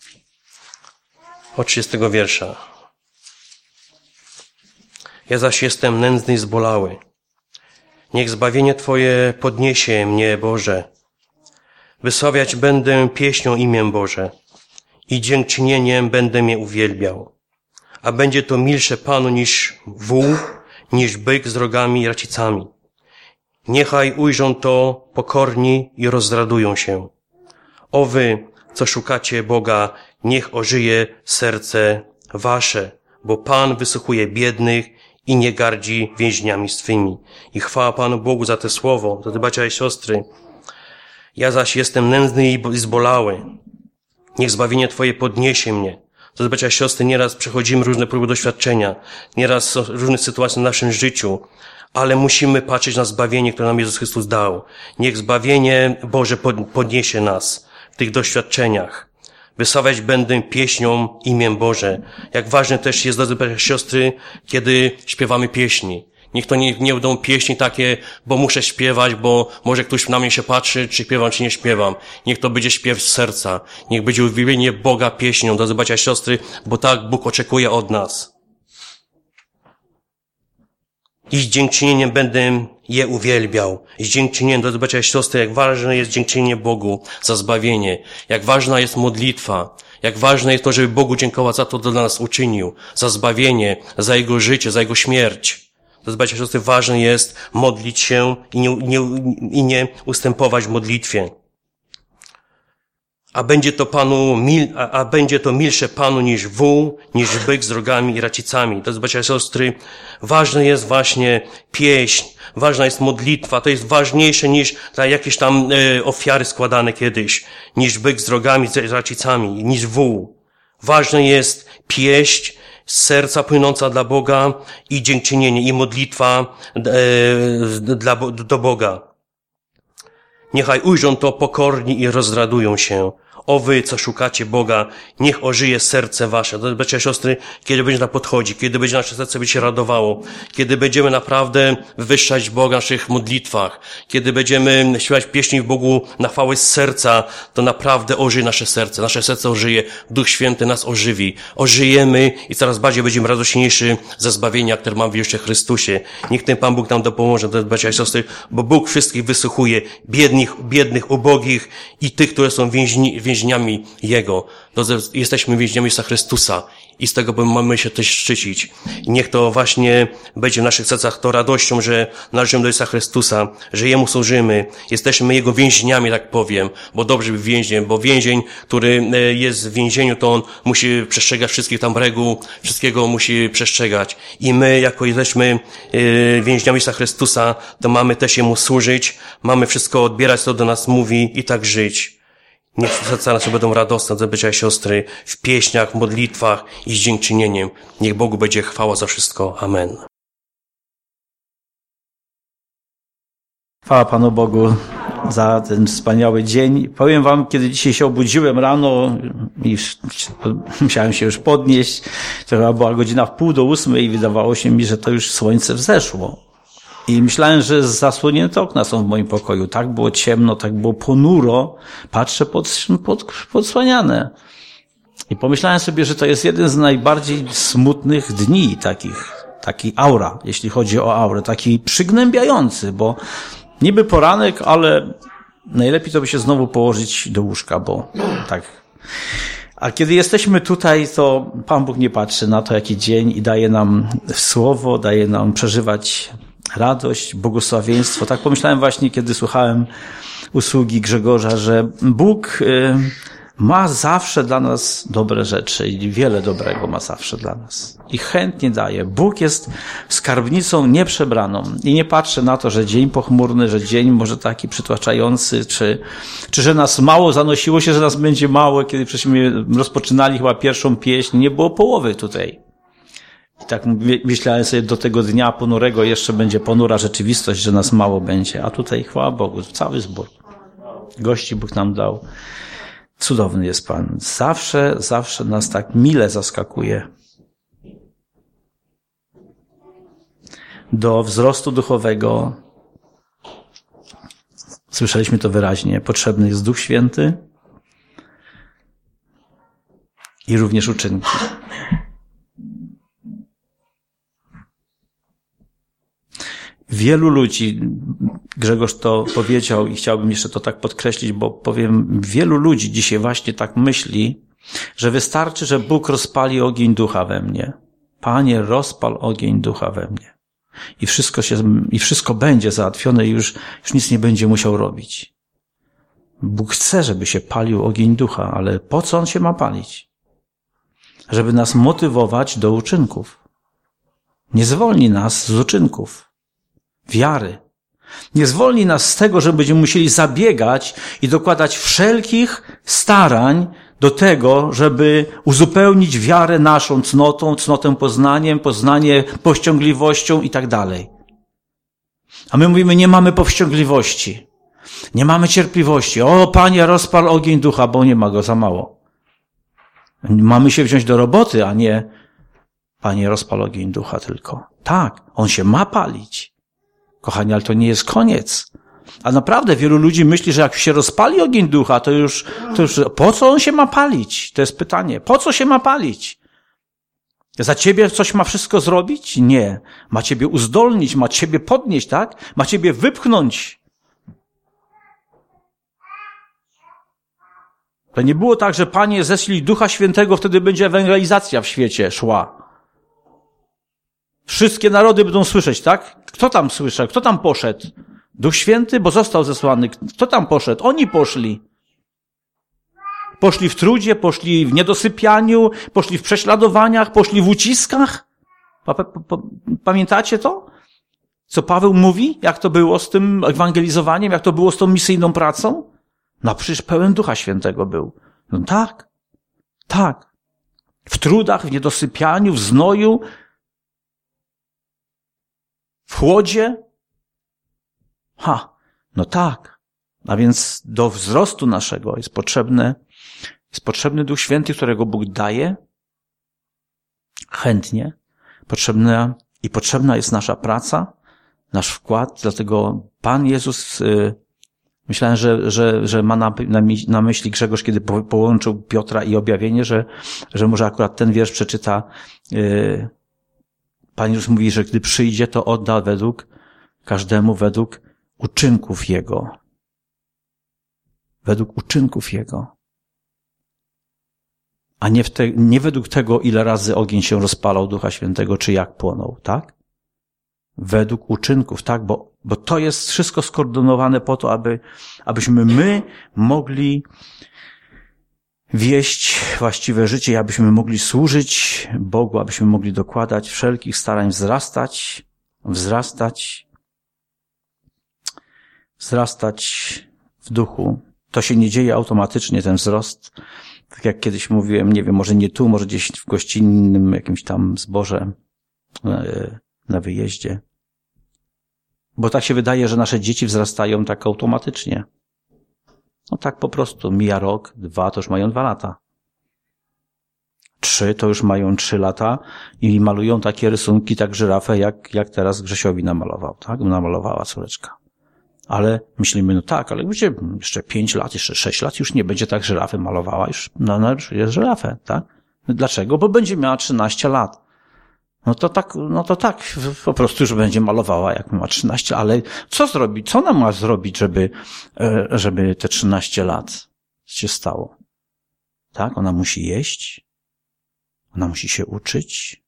Od 30 wiersza. Ja zaś jestem nędzny i zbolały. Niech zbawienie Twoje podniesie mnie, Boże. Wysławiać będę pieśnią imię Boże i dziękczynieniem będę je uwielbiał. A będzie to milsze Panu niż wół, niż byk z rogami i racicami. Niechaj ujrzą to pokorni i rozradują się. O wy, co szukacie Boga, niech ożyje serce wasze, bo Pan wysłuchuje biednych i nie gardzi więźniami swymi. I chwała Panu Bogu za te słowo, za te bracia i siostry. Ja zaś jestem nędzny i zbolały. Niech zbawienie Twoje podniesie mnie. To bracia i siostry, nieraz przechodzimy różne próby doświadczenia, nieraz są różne sytuacje w naszym życiu, ale musimy patrzeć na zbawienie, które nam Jezus Chrystus dał. Niech zbawienie Boże podniesie nas w tych doświadczeniach. Wysławiać będę pieśnią imię Boże. Jak ważne też jest, drodzy bracia i siostry, kiedy śpiewamy pieśni. Niech to nie będą pieśni takie, bo muszę śpiewać, bo może ktoś na mnie się patrzy, czy śpiewam, czy nie śpiewam. Niech to będzie śpiew z serca. Niech będzie uwielbienie Boga pieśnią, drodzy bracia i siostry, bo tak Bóg oczekuje od nas. I z dziękczynieniem będę je uwielbiał. I z dziękczynieniem, drodzy bracia i siostry, jak ważne jest dziękczynienie Bogu za zbawienie. Jak ważna jest modlitwa. Jak ważne jest to, żeby Bogu dziękować za to, co dla nas uczynił. Za zbawienie, za Jego życie, za Jego śmierć. Drodzy bracia i siostry, ważne jest modlić się i nie ustępować w modlitwie. A będzie to milsze Panu niż wół, niż byk z rogami i racicami. Drodzy bracia i siostry, ważne jest właśnie pieśń, ważna jest modlitwa, to jest ważniejsze niż jakieś tam ofiary składane kiedyś, niż byk z rogami i racicami, niż wół. Ważne jest pieśń z serca płynąca dla Boga i dziękczynienie, i modlitwa do Boga. Niechaj ujrzą to pokorni i rozradują się. O wy, co szukacie Boga, niech ożyje serce wasze. Bracia i siostry, kiedy będzie nam podchodzi, kiedy będzie nasze serce się radowało, kiedy będziemy naprawdę wywyższać Boga w naszych modlitwach, kiedy będziemy śpiewać pieśni w Bogu na chwałę z serca, to naprawdę ożyje nasze serce. Nasze serce ożyje, Duch Święty nas ożywi. Ożyjemy i coraz bardziej będziemy radośniejsi ze zbawienia, które mamy w Jezusie Chrystusie. Niech ten Pan Bóg nam dopomoże, bracia i siostry, bo Bóg wszystkich wysłuchuje, biednych, ubogich i tych, które są więźniami Jego. Jesteśmy więźniami Jezusa Chrystusa i z tego mamy się też szczycić. I niech to właśnie będzie w naszych sercach to radością, że należymy do Jezusa Chrystusa, że Jemu służymy. Jesteśmy Jego więźniami, tak powiem, bo dobrze być więźniem, bo więzień, który jest w więzieniu, to on musi przestrzegać wszystkich tam reguł, wszystkiego musi przestrzegać. I my, jako jesteśmy więźniami Jezusa Chrystusa, to mamy też Jemu służyć, mamy wszystko odbierać, co do nas mówi i tak żyć. Niech serca nasze będą radosne, bracia i siostry, w pieśniach, w modlitwach i z dziękczynieniem. Niech Bogu będzie chwała za wszystko. Amen. Chwała Panu Bogu za ten wspaniały dzień. Powiem wam, kiedy dzisiaj się obudziłem rano i musiałem się już podnieść, to chyba była godzina 7:30 i wydawało się mi, że to już słońce wzeszło. I myślałem, że zasłonięte okna są w moim pokoju. Tak było ciemno, tak było ponuro. Patrzę podsłaniane. I pomyślałem sobie, że to jest jeden z najbardziej smutnych dni taki aura, jeśli chodzi o aurę, taki przygnębiający, bo niby poranek, ale najlepiej to by się znowu położyć do łóżka, bo tak. A kiedy jesteśmy tutaj, to Pan Bóg nie patrzy na to, jaki dzień i daje nam słowo, daje nam przeżywać radość, błogosławieństwo. Tak pomyślałem właśnie, kiedy słuchałem usługi Grzegorza, że Bóg ma zawsze dla nas dobre rzeczy i wiele dobrego ma zawsze dla nas. I chętnie daje. Bóg jest skarbnicą nieprzebraną i nie patrzy na to, że dzień pochmurny, że dzień może taki przytłaczający, czy że nas mało zanosiło się, że nas będzie mało. Kiedy przecież rozpoczynali chyba pierwszą pieśń, nie było połowy tutaj. I tak myślałem sobie, do tego dnia ponurego jeszcze będzie ponura rzeczywistość, że nas mało będzie. A tutaj, chwała Bogu, cały zbór. Gości Bóg nam dał. Cudowny jest Pan. Zawsze nas tak mile zaskakuje. do wzrostu duchowego, słyszeliśmy to wyraźnie, potrzebny jest Duch Święty i również uczynki. Wielu ludzi, Grzegorz to powiedział i chciałbym jeszcze to tak podkreślić, bo powiem, wielu ludzi dzisiaj właśnie tak myśli, że wystarczy, że Bóg rozpali ogień ducha we mnie. Panie, rozpal ogień ducha we mnie. I wszystko będzie załatwione i już nic nie będzie musiał robić. Bóg chce, żeby się palił ogień ducha, ale po co on się ma palić? Żeby nas motywować do uczynków. Nie zwolni nas z uczynków. Wiary. Nie zwolni nas z tego, że będziemy musieli zabiegać i dokładać wszelkich starań do tego, żeby uzupełnić wiarę naszą cnotą, cnotę poznaniem, poznanie powściągliwością i tak dalej. A my mówimy, nie mamy powściągliwości. Nie mamy cierpliwości. O, Panie, rozpal ogień ducha, bo nie ma go za mało. Mamy się wziąć do roboty, a nie Panie, rozpal ogień ducha tylko. Tak, on się ma palić. Kochani, ale to nie jest koniec. A naprawdę wielu ludzi myśli, że jak się rozpali ogień ducha, to już po co on się ma palić? To jest pytanie. Po co się ma palić? Za ciebie coś ma wszystko zrobić? Nie. Ma ciebie uzdolnić, ma ciebie podnieść, tak? Ma ciebie wypchnąć. To nie było tak, że Panie ześlij Ducha Świętego, wtedy będzie ewangelizacja w świecie szła. Wszystkie narody będą słyszeć, tak? Kto tam słyszał? Kto tam poszedł? Duch Święty, bo został zesłany. Kto tam poszedł? Oni poszli. Poszli w trudzie, poszli w niedosypianiu, poszli w prześladowaniach, poszli w uciskach. Pamiętacie to? Co Paweł mówi? Jak to było z tym ewangelizowaniem? Jak to było z tą misyjną pracą? No przecież pełen Ducha Świętego był. No tak. Tak. W trudach, w niedosypianiu, w znoju, w chłodzie? No tak. A więc do wzrostu naszego jest potrzebny Duch Święty, którego Bóg daje chętnie. Potrzebna jest nasza praca, nasz wkład. Dlatego Pan Jezus, myślałem, że ma na myśli Grzegorz, kiedy połączył Piotra i objawienie, że może akurat ten wiersz przeczyta. Pan Jezus mówi, że gdy przyjdzie, to odda każdemu według uczynków Jego. Według uczynków Jego. A nie według tego, ile razy ogień się rozpalał Ducha Świętego, czy jak płonął, tak? Według uczynków, tak? Bo to jest wszystko skoordynowane po to, abyśmy my mogli wieść właściwe życie i abyśmy mogli służyć Bogu, abyśmy mogli dokładać wszelkich starań, wzrastać w duchu. To się nie dzieje automatycznie, ten wzrost. Tak jak kiedyś mówiłem, nie wiem, może nie tu, może gdzieś w gościnnym jakimś tam zborze na wyjeździe. Bo tak się wydaje, że nasze dzieci wzrastają tak automatycznie. No tak po prostu. Mija rok, 2, to już mają 2 lata. 3 to już mają 3 lata i malują takie rysunki, tak żyrafę, jak teraz Grzesiowi namalował, tak? Namalowała córeczka. Ale myślimy, no tak, ale będzie jeszcze 5 lat, jeszcze 6 lat już nie będzie tak żyrafy malowała, już jest żyrafę, tak? Dlaczego? Bo będzie miała 13 lat. No to tak, po prostu już będzie malowała, jak ma 13, ale co zrobić? Co ona ma zrobić, żeby te 13 lat się stało? Tak? Ona musi jeść, ona musi się uczyć.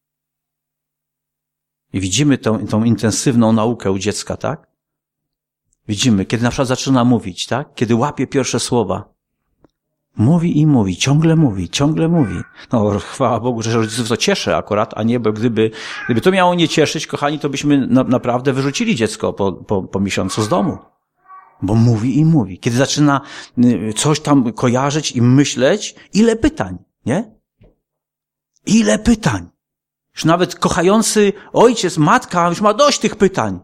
I widzimy tą intensywną naukę u dziecka, tak? Widzimy, kiedy na przykład zaczyna mówić, tak? Kiedy łapie pierwsze słowa. Mówi i mówi, ciągle mówi. No, chwała Bogu, że rodziców to cieszy akurat, a nie, bo gdyby to miało nie cieszyć, kochani, to byśmy naprawdę wyrzucili dziecko po miesiącu z domu. Bo mówi i mówi. Kiedy zaczyna coś tam kojarzyć i myśleć, ile pytań, nie? Ile pytań. Już nawet kochający ojciec, matka już ma dość tych pytań.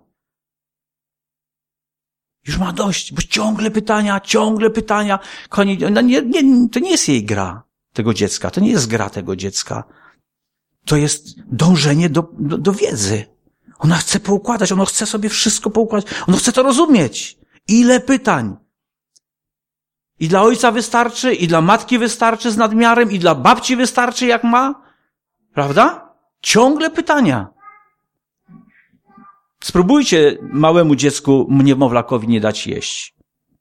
Już ma dość, bo ciągle pytania. Kochani, to nie jest jej gra tego dziecka, to nie jest gra tego dziecka. To jest dążenie do wiedzy. Ona chce poukładać, ona chce sobie wszystko poukładać, ona chce to rozumieć. Ile pytań. I dla ojca wystarczy, i dla matki wystarczy z nadmiarem, i dla babci wystarczy jak ma. Prawda? Ciągle pytania. Spróbujcie małemu dziecku, niemowlakowi nie dać jeść.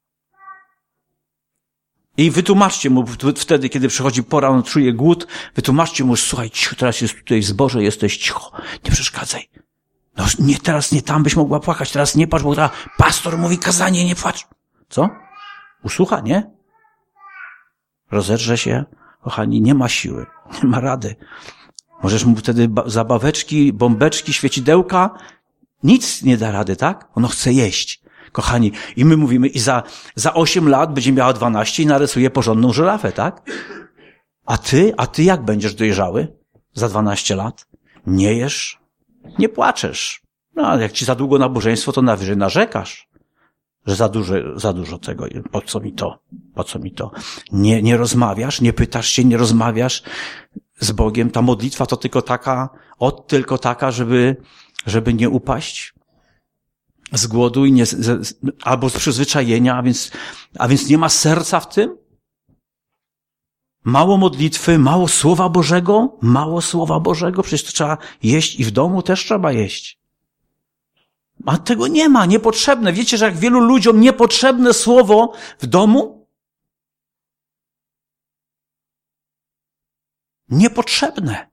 I wytłumaczcie mu wtedy, kiedy przychodzi pora, on czuje głód, wytłumaczcie mu, słuchaj, cicho, teraz jest tutaj zboże, jesteś cicho, nie przeszkadzaj. No nie, teraz nie tam byś mogła płakać, teraz nie płacz, bo teraz pastor mówi kazanie, nie płacz. Co? Usłucha, nie? Rozedrze się, kochani, nie ma siły, nie ma rady. Możesz mu wtedy zabaweczki, bombeczki, świecidełka, nic nie da rady, tak? Ono chce jeść. Kochani, i my mówimy, i za 8 lat będzie miała 12 i narysuje porządną żyrafę, tak? A ty jak będziesz dojrzały za 12 lat? Nie jesz, nie płaczesz. No, ale jak ci za długo nabożeństwo, to najwyżej narzekasz, że za dużo tego, po co mi to? Nie rozmawiasz, nie pytasz się, nie rozmawiasz z Bogiem. Ta modlitwa to tylko taka, żeby nie upaść z głodu i albo z przyzwyczajenia, a więc nie ma serca w tym? Mało modlitwy, mało Słowa Bożego, przecież to trzeba jeść i w domu też trzeba jeść. A tego nie ma, niepotrzebne. Wiecie, że jak wielu ludziom niepotrzebne Słowo w domu? Niepotrzebne.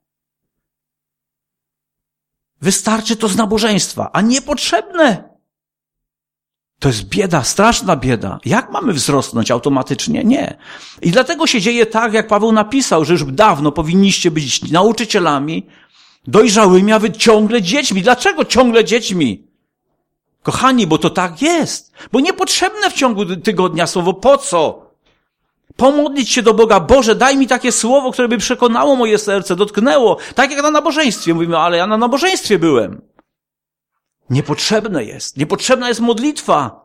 Wystarczy to z nabożeństwa, a niepotrzebne. To jest bieda, straszna bieda. Jak mamy wzrosnąć automatycznie? Nie. I dlatego się dzieje tak, jak Paweł napisał, że już dawno powinniście być nauczycielami, dojrzałymi, a wy ciągle dziećmi. Dlaczego ciągle dziećmi? Kochani, bo to tak jest. Bo niepotrzebne w ciągu tygodnia słowo. Po co? Pomodlić się do Boga. Boże, daj mi takie słowo, które by przekonało moje serce, dotknęło. Tak jak na nabożeństwie. Mówimy, ale ja na nabożeństwie byłem. Niepotrzebne jest. Niepotrzebna jest modlitwa.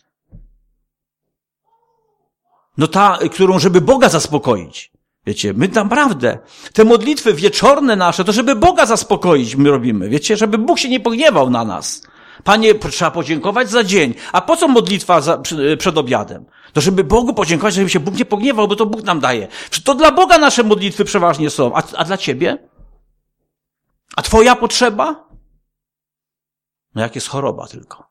No ta, którą, żeby Boga zaspokoić. Wiecie, my naprawdę, te modlitwy wieczorne nasze, to żeby Boga zaspokoić my robimy. Wiecie, żeby Bóg się nie pogniewał na nas. Panie, trzeba podziękować za dzień. A po co modlitwa przed obiadem? To żeby Bogu podziękować, żeby się Bóg nie pogniewał, bo to Bóg nam daje. To dla Boga nasze modlitwy przeważnie są. A dla ciebie? A twoja potrzeba? No jak jest choroba tylko.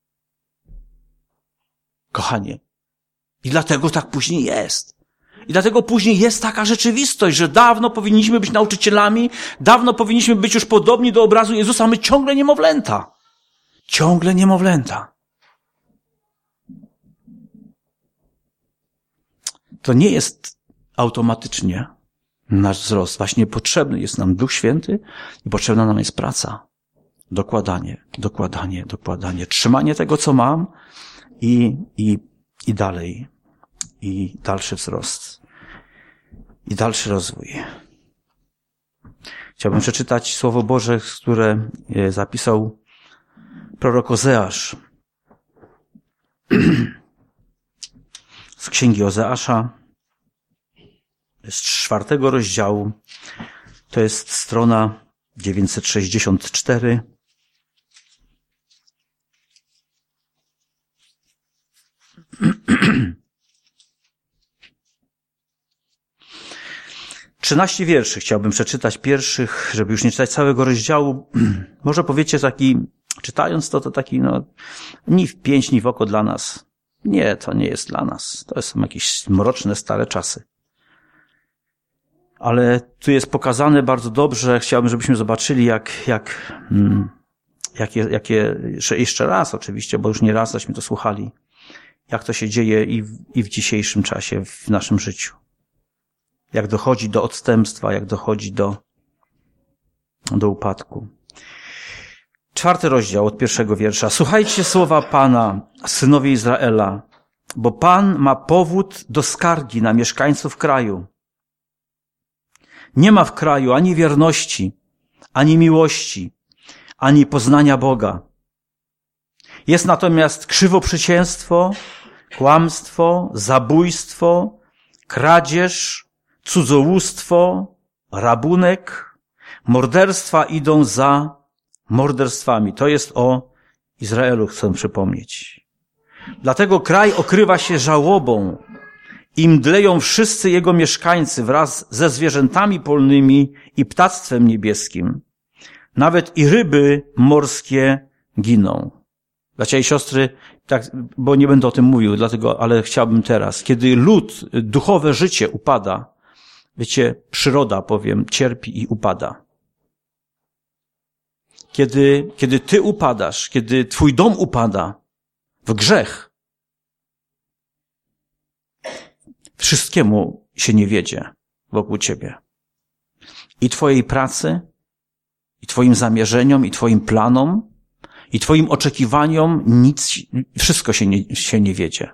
Kochanie. I dlatego tak później jest. I dlatego później jest taka rzeczywistość, że dawno powinniśmy być nauczycielami, dawno powinniśmy być już podobni do obrazu Jezusa, a my ciągle niemowlęta. Ciągle niemowlęta. To nie jest automatycznie nasz wzrost. Właśnie potrzebny jest nam Duch Święty i potrzebna nam jest praca. Dokładanie. Trzymanie tego, co mam i dalej. I dalszy wzrost. I dalszy rozwój. Chciałbym przeczytać Słowo Boże, które zapisał prorok Ozeasz. Z księgi Ozeasza. Z 4 rozdziału. To jest strona 964. Trzynaście wierszy chciałbym przeczytać pierwszych, żeby już nie czytać całego rozdziału. Może powiecie czytając to taki, ni w pięść, ni w oko dla nas. Nie, to nie jest dla nas. To są jakieś mroczne, stare czasy. Ale tu jest pokazane bardzo dobrze. Chciałbym, żebyśmy zobaczyli, jeszcze raz oczywiście, bo już nie raz żeśmy to słuchali, jak to się dzieje i w dzisiejszym czasie, w naszym życiu. Jak dochodzi do odstępstwa, jak dochodzi do upadku. 4 rozdział od 1 wiersza. Słuchajcie słowa Pana, synowie Izraela, bo Pan ma powód do skargi na mieszkańców kraju. Nie ma w kraju ani wierności, ani miłości, ani poznania Boga. Jest natomiast krzywoprzysięstwo, kłamstwo, zabójstwo, kradzież, cudzołóstwo, rabunek, morderstwa idą za morderstwami. To jest o Izraelu, chcę przypomnieć. Dlatego kraj okrywa się żałobą i mdleją wszyscy jego mieszkańcy wraz ze zwierzętami polnymi i ptactwem niebieskim. Nawet i ryby morskie giną. Bracia i siostry, tak, bo nie będę o tym mówił, dlatego, ale chciałbym teraz. Kiedy lud, duchowe życie upada, wiecie, przyroda, powiem, cierpi i upada. Kiedy ty upadasz, kiedy twój dom upada w grzech, wszystkiemu się nie wiedzie wokół ciebie. I twojej pracy, i twoim zamierzeniom, i twoim planom, i twoim oczekiwaniom wszystko się nie wiedzie.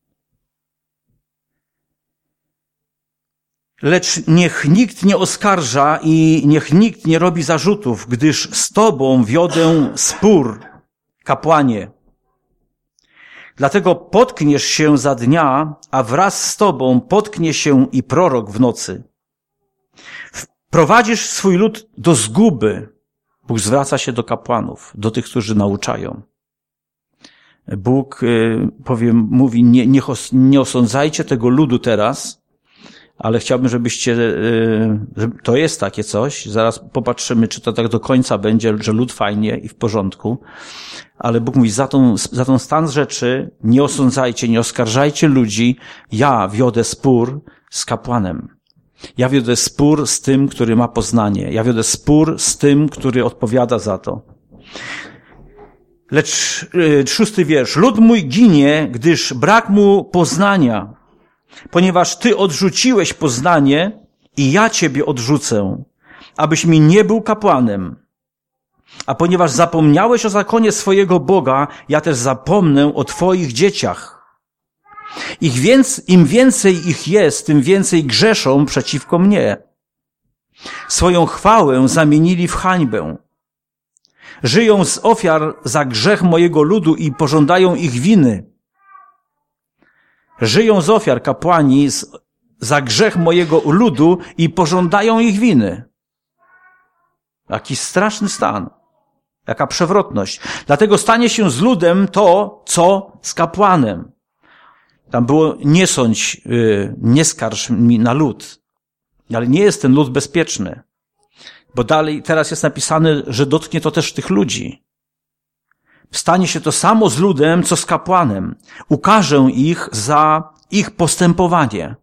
Lecz niech nikt nie oskarża i niech nikt nie robi zarzutów, gdyż z tobą wiodę spór, kapłanie. Dlatego potkniesz się za dnia, a wraz z tobą potknie się i prorok w nocy. Wprowadzisz swój lud do zguby. Bóg zwraca się do kapłanów, do tych, którzy nauczają. Bóg, mówi, nie osądzajcie tego ludu teraz, ale chciałbym, żebyście, to jest takie coś, zaraz popatrzymy, czy to tak do końca będzie, że lud fajnie i w porządku, ale Bóg mówi, za tą stan rzeczy nie osądzajcie, nie oskarżajcie ludzi, ja wiodę spór z kapłanem. Ja wiodę spór z tym, który ma poznanie. Ja wiodę spór z tym, który odpowiada za to. Lecz 6 wiersz. Lud mój ginie, gdyż brak mu poznania. Ponieważ ty odrzuciłeś poznanie i ja ciebie odrzucę, abyś mi nie był kapłanem. A ponieważ zapomniałeś o zakonie swojego Boga, ja też zapomnę o twoich dzieciach. Im więcej ich jest, tym więcej grzeszą przeciwko mnie. Swoją chwałę zamienili w hańbę. Żyją z ofiar za grzech mojego ludu i pożądają ich winy. Żyją z ofiar kapłani za grzech mojego ludu i pożądają ich winy. Jaki straszny stan. Jaka przewrotność. Dlatego stanie się z ludem to, co z kapłanem. Tam było nie sądź, nie skarż mi na lud. Ale nie jest ten lud bezpieczny. Bo dalej, teraz jest napisane, że dotknie to też tych ludzi. Stanie się to samo z ludem, co z kapłanem. Ukażę ich za ich postępowanie.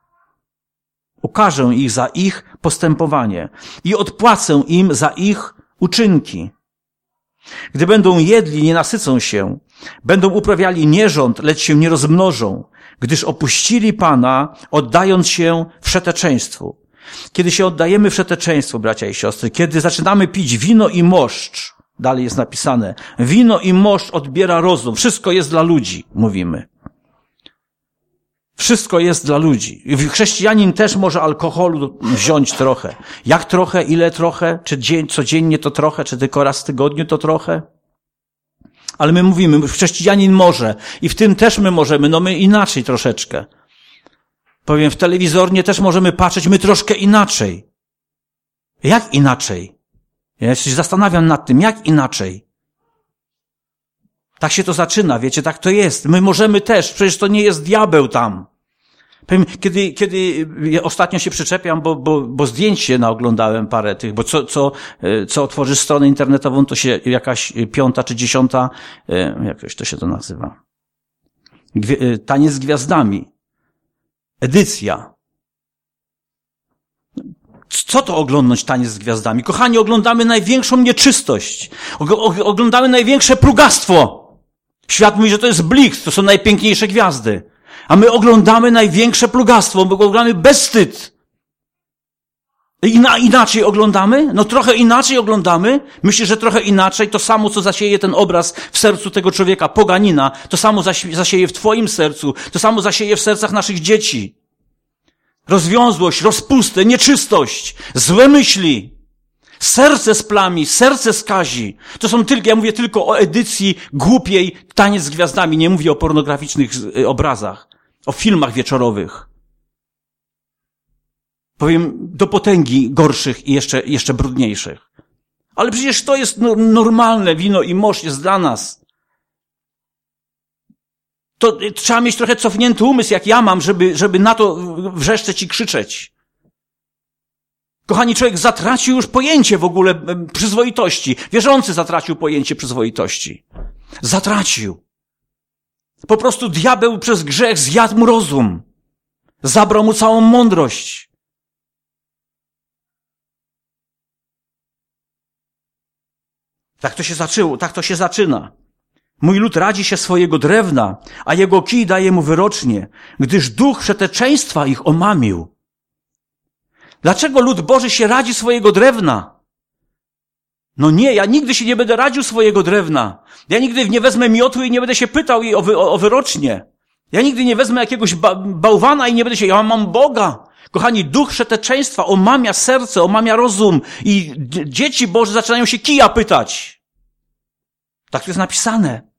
Ukażę ich za ich postępowanie. I odpłacę im za ich uczynki. Gdy będą jedli, nie nasycą się. Będą uprawiali nierząd, lecz się nie rozmnożą. Gdyż opuścili Pana, oddając się wszeteczeństwu. Kiedy się oddajemy wszeteczeństwu, bracia i siostry, kiedy zaczynamy pić wino i moszcz, dalej jest napisane, wino i moszcz odbiera rozum. Wszystko jest dla ludzi, mówimy. Wszystko jest dla ludzi. Chrześcijanin też może alkoholu wziąć trochę. Jak trochę, ile trochę? Czy codziennie to trochę, czy tylko raz w tygodniu to trochę? Ale my mówimy, chrześcijanin może. I w tym też my możemy, no my inaczej troszeczkę. Powiem, w telewizornie też możemy patrzeć, my troszkę inaczej. Jak inaczej? Ja się zastanawiam nad tym, jak inaczej? Tak się to zaczyna, wiecie, tak to jest. My możemy też, przecież to nie jest diabeł tam. Powiem, kiedy ja ostatnio się przyczepiam, bo zdjęć się naoglądałem parę tych, bo co otworzysz stronę internetową, to się jakaś 5. czy 10, jakoś to się to nazywa. Taniec z gwiazdami. Edycja. Co to oglądać taniec z gwiazdami? Kochani, oglądamy największą nieczystość. Oglądamy największe plugastwo. Świat mówi, że to jest bliks, to są najpiękniejsze gwiazdy. A my oglądamy największe plugastwo, bo oglądamy bezwstyd. Inaczej oglądamy? No trochę inaczej oglądamy. Myślę, że trochę inaczej. To samo, co zasieje ten obraz w sercu tego człowieka, poganina, to samo zasieje w twoim sercu, to samo zasieje w sercach naszych dzieci. Rozwiązłość, rozpustę, nieczystość, złe myśli, serce splami, serce skazi. To są ja mówię tylko o edycji głupiej Taniec z gwiazdami, nie mówię o pornograficznych obrazach, o filmach wieczorowych. Powiem, do potęgi gorszych i jeszcze brudniejszych. Ale przecież to jest normalne, wino i morz jest dla nas. To trzeba mieć trochę cofnięty umysł, jak ja mam, żeby na to wrzeszczeć i krzyczeć. Kochani, człowiek zatracił już pojęcie w ogóle przyzwoitości. Wierzący zatracił pojęcie przyzwoitości. Zatracił. Po prostu diabeł przez grzech zjadł mu rozum. Zabrał mu całą mądrość. Tak to się zaczęło, tak to się zaczyna. Mój lud radzi się swojego drewna, a jego kij daje mu wyrocznie, gdyż duch przeteczeństwa ich omamił. Dlaczego lud Boży się radzi swojego drewna? No nie, ja nigdy się nie będę radził swojego drewna. Ja nigdy nie wezmę miotły i nie będę się pytał jej o wyrocznie. Ja nigdy nie wezmę jakiegoś bałwana i nie będę się, ja mam Boga. Kochani, duch przeteczeństwa omamia serce, omamia rozum i dzieci Boże zaczynają się kija pytać. Tak to jest napisane.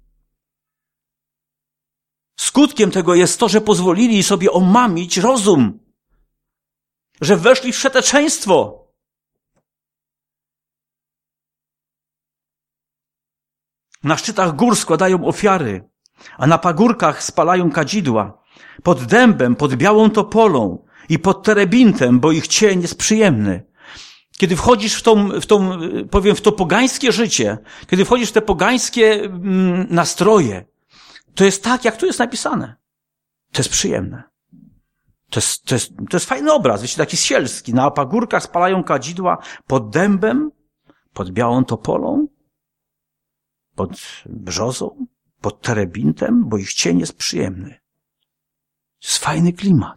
Skutkiem tego jest to, że pozwolili sobie omamić rozum. Że weszli w przeteczeństwo. Na szczytach gór składają ofiary, a na pagórkach spalają kadzidła. Pod dębem, pod białą topolą i pod terebintem, bo ich cień jest przyjemny. Kiedy wchodzisz w to pogańskie życie, kiedy wchodzisz w te pogańskie nastroje, to jest tak, jak tu jest napisane. To jest przyjemne. To jest fajny obraz, wiecie, taki sielski. Na pagórkach spalają kadzidła pod dębem, pod białą topolą, pod brzozą, pod terebintem, bo ich cień jest przyjemny. To jest fajny klimat.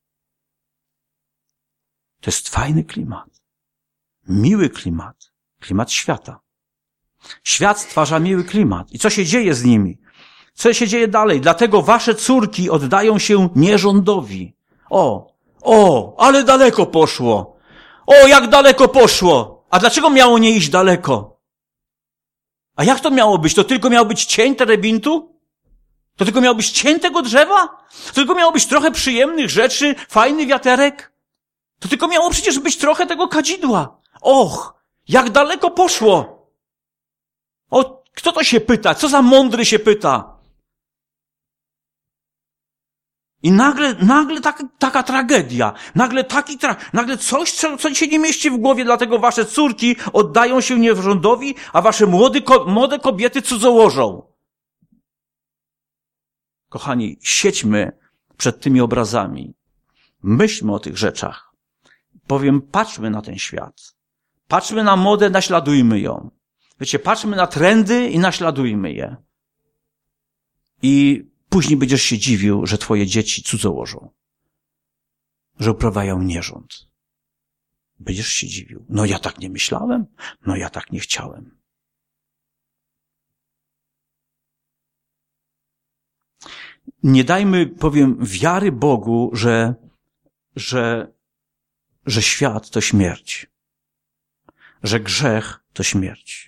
To jest fajny klimat. Miły klimat. Klimat świata. Świat stwarza miły klimat. I co się dzieje z nimi? Co się dzieje dalej? Dlatego wasze córki oddają się nierządowi. Ale daleko poszło. Jak daleko poszło. A dlaczego miało nie iść daleko? A jak to miało być? To tylko miał być cień terebintu? To tylko miał być cień tego drzewa? To tylko miało być trochę przyjemnych rzeczy, fajny wiaterek? To tylko miało przecież być trochę tego kadzidła. Jak daleko poszło. Kto to się pyta? Co za mądry się pyta? I nagle taka tragedia, nagle coś, co się nie mieści w głowie, dlatego wasze córki oddają się nierządowi, a wasze młode kobiety cudzołożą. Kochani, siedźmy przed tymi obrazami. Myślmy o tych rzeczach. Patrzmy na ten świat. Patrzmy na modę, naśladujmy ją. Wiecie, patrzmy na trendy i naśladujmy je. I później będziesz się dziwił, że twoje dzieci cudzołożą. Że uprawiają nierząd. Będziesz się dziwił. No ja tak nie myślałem. No ja tak nie chciałem. Nie dajmy, wiary Bogu, że świat to śmierć. Że grzech to śmierć.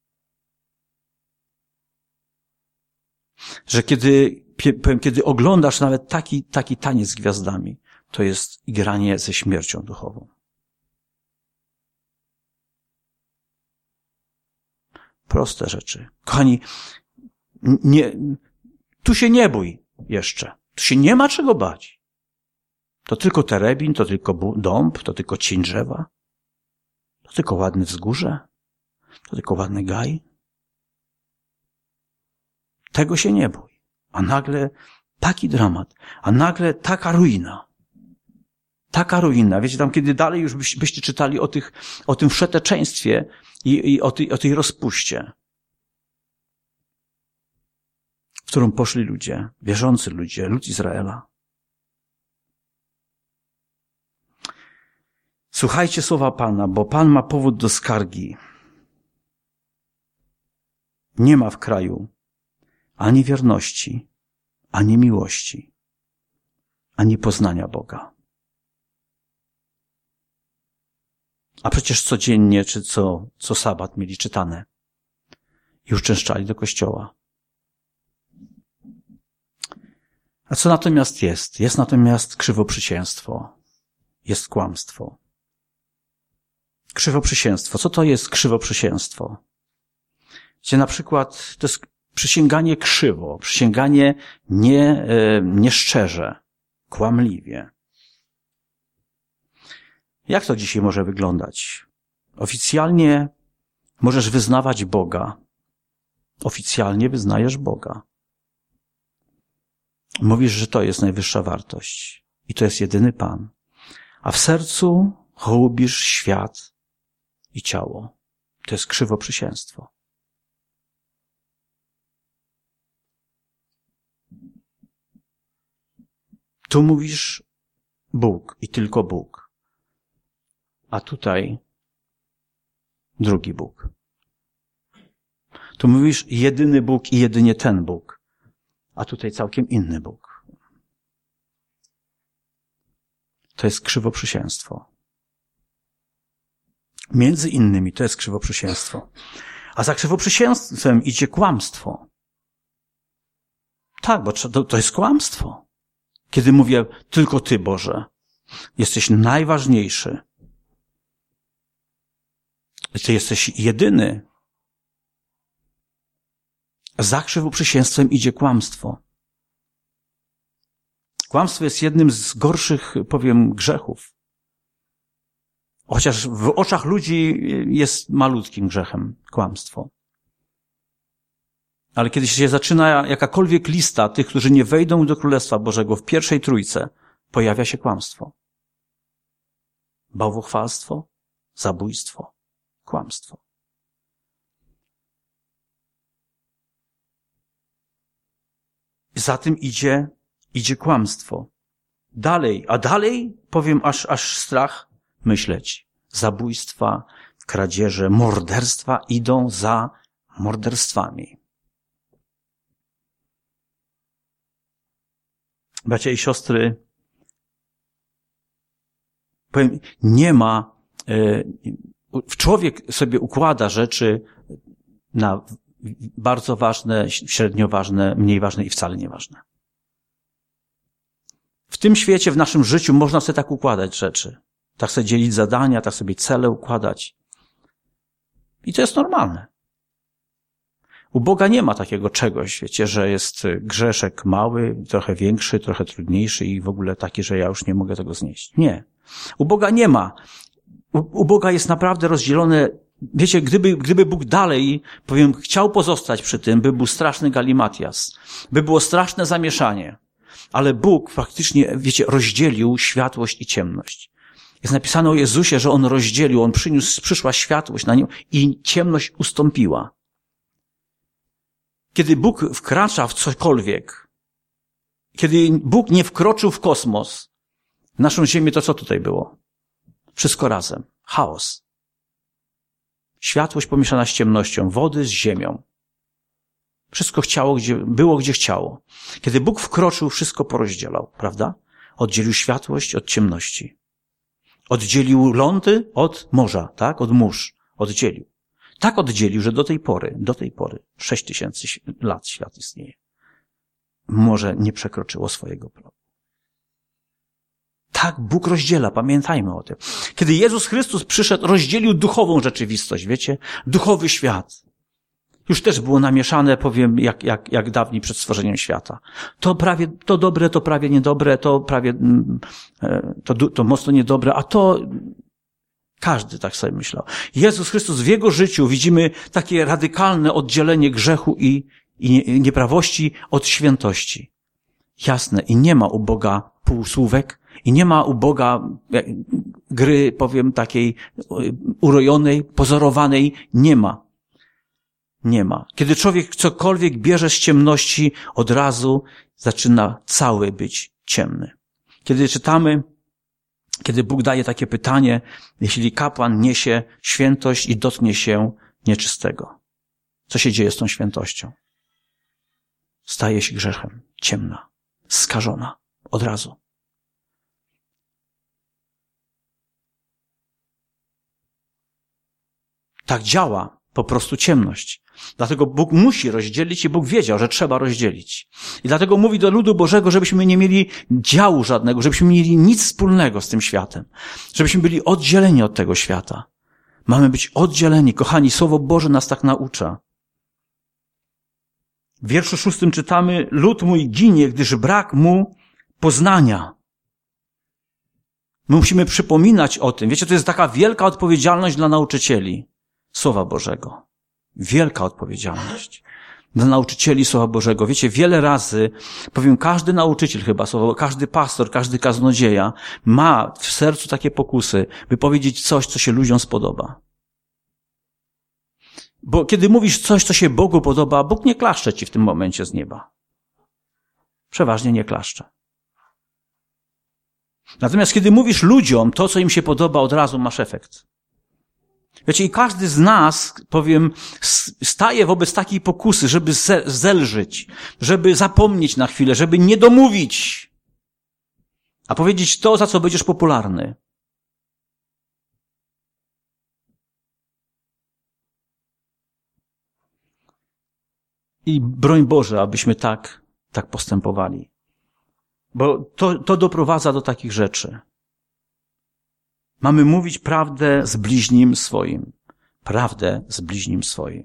Że kiedy oglądasz nawet taki taniec z gwiazdami, to jest igranie ze śmiercią duchową. Proste rzeczy. Kochani, tu się nie bój jeszcze. Tu się nie ma czego bać. To tylko terebin, to tylko dąb, to tylko cień drzewa, to tylko ładne wzgórze, to tylko ładny gaj. Tego się nie bój. A nagle taki dramat, a nagle taka ruina. Taka ruina. Wiecie, tam kiedy dalej już byście czytali o tym wszeteczeństwie i o tej rozpuście, w którą poszli ludzie, wierzący ludzie, lud Izraela. Słuchajcie słowa Pana, bo Pan ma powód do skargi. Nie ma w kraju ani wierności, ani miłości, ani poznania Boga. A przecież codziennie, czy co sabat mieli czytane i uczęszczali do kościoła. A co natomiast jest? Jest natomiast krzywoprzysięstwo, jest kłamstwo. Krzywoprzysięstwo. Co to jest krzywoprzysięstwo? Gdzie na przykład to jest przysięganie krzywo, przysięganie nieszczerze, kłamliwie. Jak to dzisiaj może wyglądać? Oficjalnie możesz wyznawać Boga. Oficjalnie wyznajesz Boga. Mówisz, że to jest najwyższa wartość i to jest jedyny Pan. A w sercu hołubisz świat i ciało. To jest krzywoprzysięstwo. Tu mówisz Bóg i tylko Bóg. A tutaj drugi Bóg. Tu mówisz jedyny Bóg i jedynie ten Bóg. A tutaj całkiem inny Bóg. To jest krzywoprzysięstwo. Między innymi to jest krzywoprzysięstwo. A za krzywoprzysięstwem idzie kłamstwo. Tak, bo to jest kłamstwo. Kiedy mówię, tylko Ty, Boże, jesteś najważniejszy. Ty jesteś jedyny. Za krzywoprzysięstwem idzie kłamstwo. Kłamstwo jest jednym z gorszych, powiem, grzechów. Chociaż w oczach ludzi jest malutkim grzechem kłamstwo. Ale kiedy się zaczyna jakakolwiek lista tych, którzy nie wejdą do Królestwa Bożego w pierwszej trójce, pojawia się kłamstwo. Bałwochwalstwo, zabójstwo, kłamstwo. Za tym idzie kłamstwo. Dalej, a dalej, powiem, aż strach myśleć. Zabójstwa, kradzieże, morderstwa idą za morderstwami. Bracia i siostry, powiem, nie ma, człowiek sobie układa rzeczy na bardzo ważne, średnio ważne, mniej ważne i wcale nieważne. W tym świecie, w naszym życiu można sobie tak układać rzeczy. Tak sobie dzielić zadania, tak sobie cele układać. I to jest normalne. U Boga nie ma takiego czegoś, wiecie, że jest grzeszek mały, trochę większy, trochę trudniejszy i w ogóle taki, że ja już nie mogę tego znieść. Nie. U Boga nie ma. U Boga jest naprawdę rozdzielone. Wiecie, gdyby Bóg dalej, powiem, chciał pozostać przy tym, by był straszny galimatias, by było straszne zamieszanie. Ale Bóg faktycznie, wiecie, rozdzielił światłość i ciemność. Jest napisane o Jezusie, że On rozdzielił, On przyszła światłość na Nim i ciemność ustąpiła. Kiedy Bóg wkracza w cokolwiek, kiedy Bóg nie wkroczył w kosmos, w naszą ziemię, to co tutaj było? Wszystko razem. Chaos. Światłość pomieszana z ciemnością, wody z ziemią. Wszystko było, gdzie chciało. Kiedy Bóg wkroczył, wszystko porozdzielał, prawda? Oddzielił światłość od ciemności. Oddzielił lądy od morza, tak? Od mórz. Oddzielił. Tak oddzielił, że do tej pory, 6000 lat świat istnieje. Morze nie przekroczyło swojego progu. Tak Bóg rozdziela, pamiętajmy o tym. Kiedy Jezus Chrystus przyszedł, rozdzielił duchową rzeczywistość, wiecie? Duchowy świat. Już też było namieszane, powiem, jak dawniej przed stworzeniem świata. To dobre, to prawie niedobre, to prawie, to mocno niedobre, a to każdy tak sobie myślał. Jezus Chrystus w Jego życiu widzimy takie radykalne oddzielenie grzechu i nieprawości od świętości. Jasne, i nie ma u Boga półsłówek, i nie ma u Boga gry, powiem, takiej urojonej, pozorowanej. Nie ma. Nie ma. Kiedy człowiek cokolwiek bierze z ciemności, od razu zaczyna cały być ciemny. Kiedy czytamy, kiedy Bóg daje takie pytanie, jeśli kapłan niesie świętość i dotknie się nieczystego, co się dzieje z tą świętością? Staje się grzechem, ciemna, skażona, od razu. Tak działa po prostu ciemność. Dlatego Bóg musi rozdzielić i Bóg wiedział, że trzeba rozdzielić. I dlatego mówi do ludu Bożego, żebyśmy nie mieli działu żadnego, żebyśmy nie mieli nic wspólnego z tym światem. Żebyśmy byli oddzieleni od tego świata. Mamy być oddzieleni. Kochani, Słowo Boże nas tak naucza. W wierszu 6 czytamy: lud mój ginie, gdyż brak mu poznania. My musimy przypominać o tym. Wiecie, to jest taka wielka odpowiedzialność dla nauczycieli Słowa Bożego. Wielka odpowiedzialność dla nauczycieli Słowa Bożego. Wiecie, wiele razy, powiem, każdy nauczyciel chyba, każdy pastor, każdy kaznodzieja ma w sercu takie pokusy, by powiedzieć coś, co się ludziom spodoba. Bo kiedy mówisz coś, co się Bogu podoba, Bóg nie klaszcze ci w tym momencie z nieba. Przeważnie nie klaszcze. Natomiast kiedy mówisz ludziom to, co im się podoba, od razu masz efekt. Wiecie, i każdy z nas, powiem, staje wobec takiej pokusy, żeby zelżyć, żeby zapomnieć na chwilę, żeby nie domówić, a powiedzieć to, za co będziesz popularny. I broń Boże, abyśmy tak postępowali. Bo to doprowadza do takich rzeczy. Mamy mówić prawdę z bliźnim swoim. Prawdę z bliźnim swoim.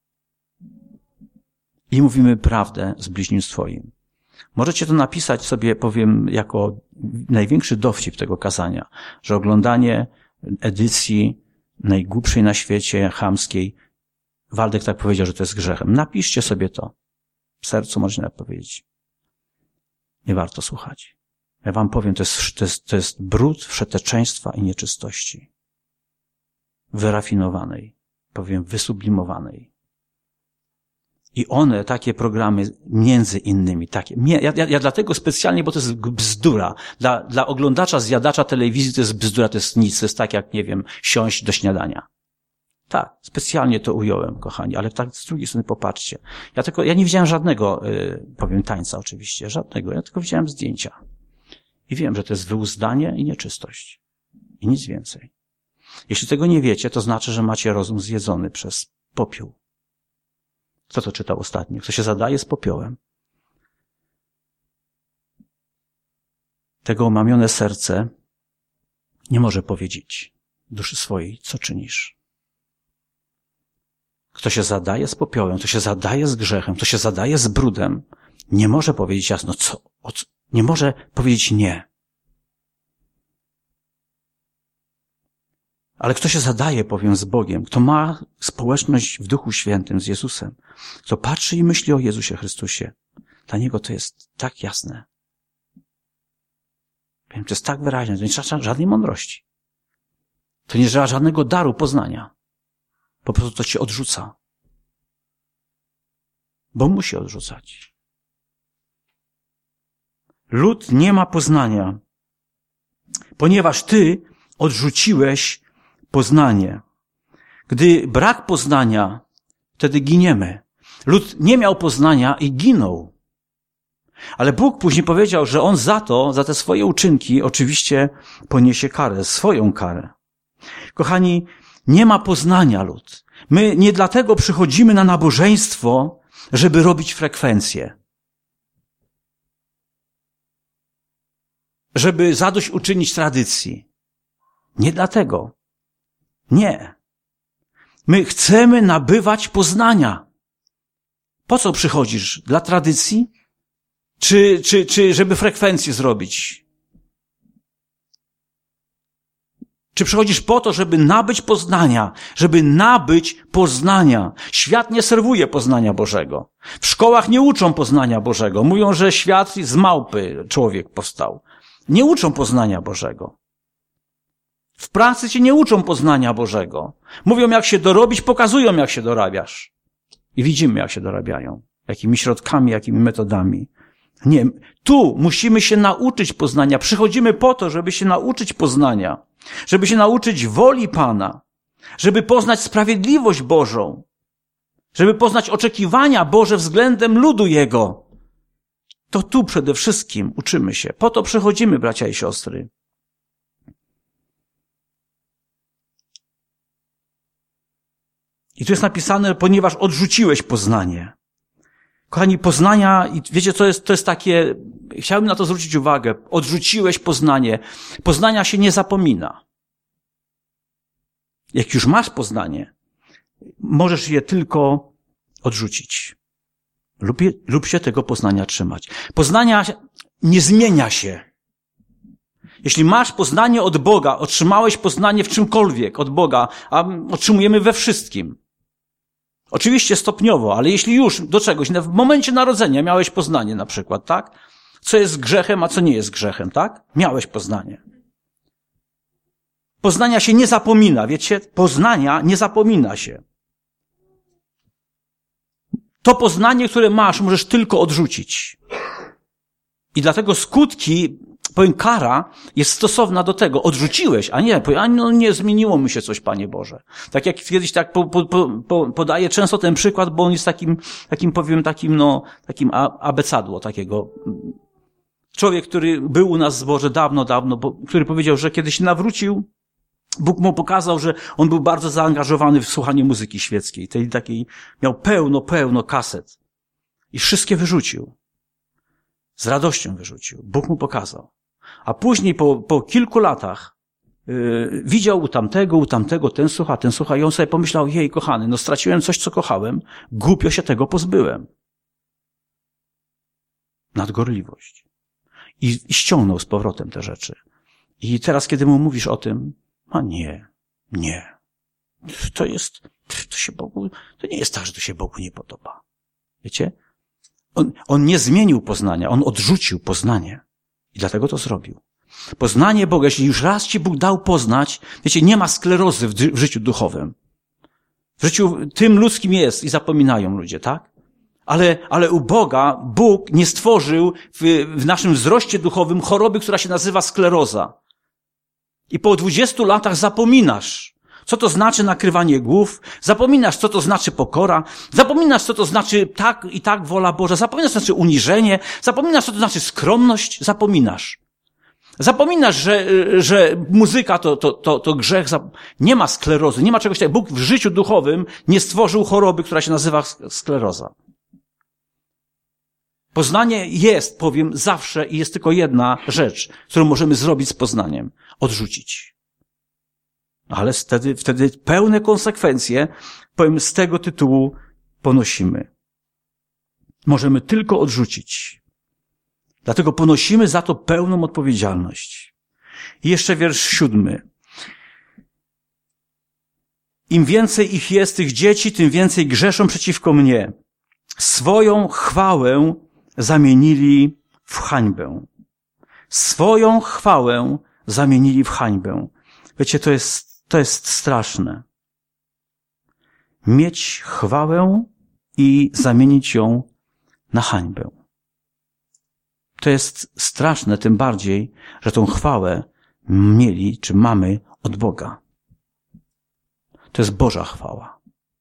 I mówimy prawdę z bliźnim swoim. Możecie to napisać sobie, powiem, jako największy dowcip tego kazania, że oglądanie edycji najgłupszej na świecie, chamskiej, Waldek tak powiedział, że to jest grzechem. Napiszcie sobie to. W sercu można powiedzieć. Nie warto słuchać. Ja wam powiem, to jest brud wszeteczeństwa i nieczystości. Wyrafinowanej. Powiem, wysublimowanej. I one, takie programy, między innymi, takie. Ja dlatego specjalnie, bo to jest bzdura. Dla oglądacza, zjadacza telewizji to jest bzdura, to jest nic. To jest tak jak, nie wiem, siąść do śniadania. Tak, specjalnie to ująłem, kochani, ale tak z drugiej strony popatrzcie. Ja nie widziałem żadnego, powiem, tańca oczywiście, żadnego. Ja tylko widziałem zdjęcia. I wiem, że to jest wyuzdanie i nieczystość. I nic więcej. Jeśli tego nie wiecie, to znaczy, że macie rozum zjedzony przez popiół. Kto to czytał ostatnio? Kto się zadaje z popiołem? Tego omamione serce nie może powiedzieć duszy swojej, co czynisz. Kto się zadaje z popiołem, kto się zadaje z grzechem, kto się zadaje z brudem, nie może powiedzieć jasno, nie może powiedzieć nie. Ale kto się zadaje, powiem, z Bogiem, kto ma społeczność w Duchu Świętym z Jezusem, kto patrzy i myśli o Jezusie Chrystusie, dla niego to jest tak jasne. Wiem, to jest tak wyraźne, to nie trzeba żadnej mądrości. To nie trzeba żadnego daru poznania. Po prostu to cię odrzuca. Bo musi odrzucać. Lud nie ma poznania, ponieważ ty odrzuciłeś poznanie. Gdy brak poznania, wtedy giniemy. Lud nie miał poznania i ginął. Ale Bóg później powiedział, że on za te swoje uczynki oczywiście poniesie karę, swoją karę. Kochani, nie ma poznania lud. My nie dlatego przychodzimy na nabożeństwo, żeby robić frekwencję. Żeby zadośćuczynić tradycji. Nie dlatego. Nie. My chcemy nabywać poznania. Po co przychodzisz? Dla tradycji? Czy żeby frekwencję zrobić? Czy przychodzisz po to, żeby nabyć poznania? Żeby nabyć poznania. Świat nie serwuje poznania Bożego. W szkołach nie uczą poznania Bożego. Mówią, że świat z małpy człowiek powstał. Nie uczą poznania Bożego. W pracy cię nie uczą poznania Bożego. Mówią, jak się dorobić, pokazują, jak się dorabiasz. I widzimy, jak się dorabiają. Jakimi środkami, jakimi metodami. Nie, tu musimy się nauczyć poznania. Przychodzimy po to, żeby się nauczyć poznania. Żeby się nauczyć woli Pana. Żeby poznać sprawiedliwość Bożą. Żeby poznać oczekiwania Boże względem ludu Jego. To tu przede wszystkim uczymy się. Po to przychodzimy, bracia i siostry. I tu jest napisane, ponieważ odrzuciłeś poznanie. Kochani, poznania, i wiecie, to jest takie, chciałbym na to zwrócić uwagę, odrzuciłeś poznanie. Poznania się nie zapomina. Jak już masz poznanie, możesz je tylko odrzucić. Lub się tego poznania trzymać. Poznania nie zmienia się. Jeśli masz poznanie od Boga, otrzymałeś poznanie w czymkolwiek od Boga, a otrzymujemy we wszystkim. Oczywiście stopniowo, ale jeśli już do czegoś, w momencie narodzenia miałeś poznanie na przykład, tak? Co jest grzechem, a co nie jest grzechem, tak? Miałeś poznanie. Poznania się nie zapomina, wiecie? Poznania nie zapomina się. To poznanie, które masz, możesz tylko odrzucić. I dlatego skutki, kara jest stosowna do tego. Odrzuciłeś, a nie zmieniło mi się coś, Panie Boże. Tak jak kiedyś tak podaję często ten przykład, bo on jest takim abecadło takiego. Człowiek, który był u nas w zborze dawno, który powiedział, że kiedy się nawrócił, Bóg mu pokazał, że on był bardzo zaangażowany w słuchanie muzyki świeckiej. Tej takiej, miał pełno kaset. I wszystkie wyrzucił. Z radością wyrzucił. Bóg mu pokazał. A później po kilku latach widział u tamtego, ten słucha i on sobie pomyślał, jej kochany, straciłem coś, co kochałem, głupio się tego pozbyłem. Nadgorliwość. I ściągnął z powrotem te rzeczy. I teraz, kiedy mu mówisz o tym, a nie. To nie jest tak, że to się Bogu nie podoba. Wiecie? On nie zmienił poznania, on odrzucił poznanie. I dlatego to zrobił. Poznanie Boga, jeśli już raz ci Bóg dał poznać, wiecie, nie ma sklerozy w życiu duchowym. W życiu tym ludzkim jest i zapominają ludzie, tak? Ale u Boga Bóg nie stworzył w naszym wzroście duchowym choroby, która się nazywa skleroza. I po 20 latach zapominasz, co to znaczy nakrywanie głów, zapominasz, co to znaczy pokora, zapominasz, co to znaczy tak i tak wola Boża, zapominasz, co to znaczy uniżenie, zapominasz, co to znaczy skromność, zapominasz. Zapominasz, że muzyka to grzech, nie ma sklerozy, nie ma czegoś takiego. Bóg w życiu duchowym nie stworzył choroby, która się nazywa skleroza. Poznanie jest, powiem, zawsze i jest tylko jedna rzecz, którą możemy zrobić z poznaniem. Odrzucić. Ale wtedy pełne konsekwencje, powiem, z tego tytułu ponosimy. Możemy tylko odrzucić. Dlatego ponosimy za to pełną odpowiedzialność. I jeszcze wiersz 7. Im więcej ich jest, tych dzieci, tym więcej grzeszą przeciwko mnie. Swoją chwałę zamienili w hańbę. Swoją chwałę zamienili w hańbę. Wiecie, to jest straszne. Mieć chwałę i zamienić ją na hańbę. To jest straszne, tym bardziej, że tą chwałę mieli, czy mamy od Boga. To jest Boża chwała.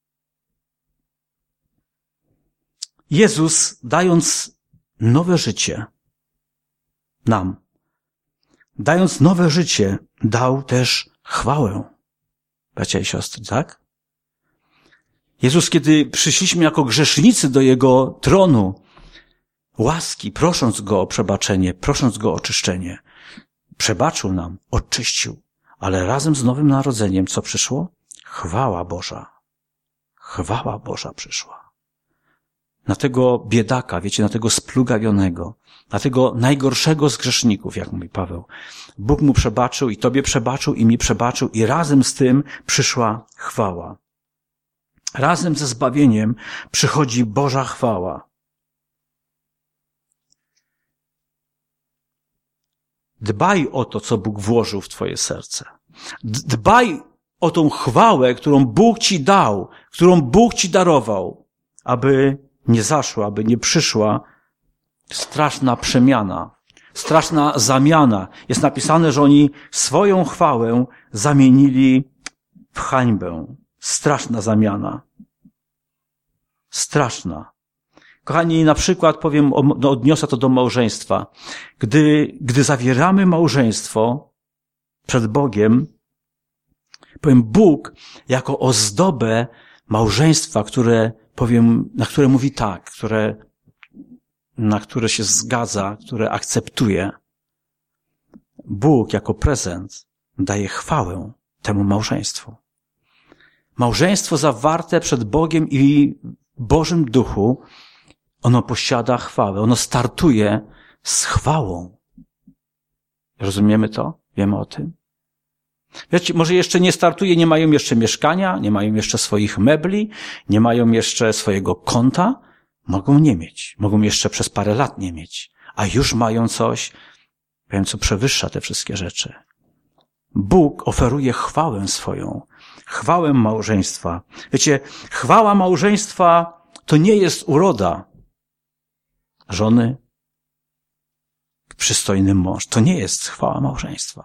Jezus, dając nowe życie nam, dając nowe życie, dał też chwałę. Bracia i siostry, tak? Jezus, kiedy przyszliśmy jako grzesznicy do Jego tronu łaski, prosząc Go o przebaczenie, prosząc Go o oczyszczenie, przebaczył nam, oczyścił, ale razem z nowym narodzeniem co przyszło? Chwała Boża. Chwała Boża przyszła. Na tego biedaka, wiecie, na tego splugawionego, na tego najgorszego z grzeszników, jak mówi Paweł. Bóg mu przebaczył i tobie przebaczył i mi przebaczył i razem z tym przyszła chwała. Razem ze zbawieniem przychodzi Boża chwała. Dbaj o to, co Bóg włożył w twoje serce. Dbaj o tą chwałę, którą Bóg ci dał, którą Bóg ci darował, aby nie zaszła, aby nie przyszła straszna przemiana, straszna zamiana. Jest napisane, że oni swoją chwałę zamienili w hańbę. Straszna zamiana. Straszna. Kochani, na przykład powiem, odniosę to do małżeństwa. Gdy zawieramy małżeństwo przed Bogiem, powiem, Bóg jako ozdobę małżeństwa, na które mówi tak, na które się zgadza, które akceptuje, Bóg jako prezent daje chwałę temu małżeństwu. Małżeństwo zawarte przed Bogiem i Bożym Duchu, ono posiada chwałę, ono startuje z chwałą. Rozumiemy to? Wiemy o tym? Wiecie, może jeszcze nie startuje, nie mają jeszcze mieszkania, nie mają jeszcze swoich mebli, nie mają jeszcze swojego konta. Mogą nie mieć. Mogą jeszcze przez parę lat nie mieć. A już mają coś, wiem, co przewyższa te wszystkie rzeczy. Bóg oferuje chwałę swoją. Chwałę małżeństwa. Wiecie, chwała małżeństwa to nie jest uroda żony, przystojny mąż. To nie jest chwała małżeństwa.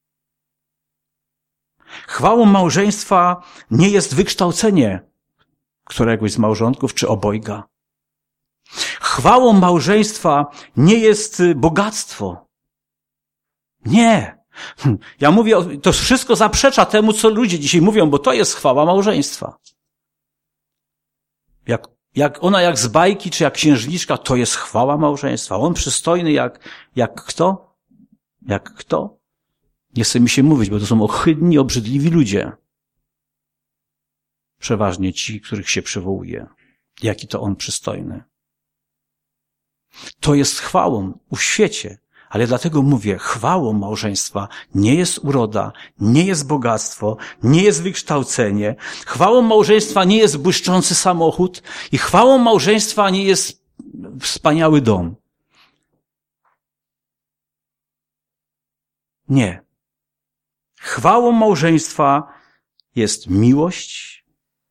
Chwałą małżeństwa nie jest wykształcenie któregoś z małżonków czy obojga. Chwałą małżeństwa nie jest bogactwo. Nie. Ja mówię, to wszystko zaprzecza temu, co ludzie dzisiaj mówią, bo to jest chwała małżeństwa. Jak z bajki, czy jak księżniczka, to jest chwała małżeństwa. On przystojny jak kto? Jak kto? Nie chce mi się mówić, bo to są ohydni, obrzydliwi ludzie. Przeważnie ci, których się przywołuje. Jaki to on przystojny. To jest chwałą w świecie. Ale dlatego mówię, chwałą małżeństwa nie jest uroda, nie jest bogactwo, nie jest wykształcenie. Chwałą małżeństwa nie jest błyszczący samochód i chwałą małżeństwa nie jest wspaniały dom. Nie. Chwałą małżeństwa jest miłość.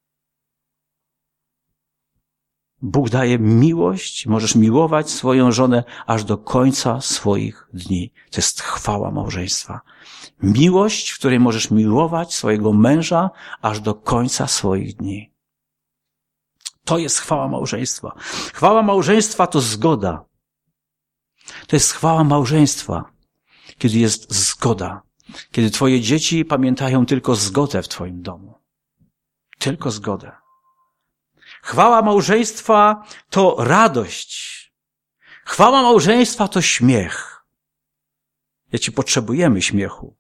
Bóg daje miłość, możesz miłować swoją żonę aż do końca swoich dni. To jest chwała małżeństwa. Miłość, w której możesz miłować swojego męża aż do końca swoich dni. To jest chwała małżeństwa. Chwała małżeństwa to zgoda. To jest chwała małżeństwa, kiedy jest zgoda. Kiedy twoje dzieci pamiętają tylko zgodę w twoim domu. Tylko zgodę. Chwała małżeństwa to radość. Chwała małżeństwa to śmiech. Wiecie, potrzebujemy śmiechu.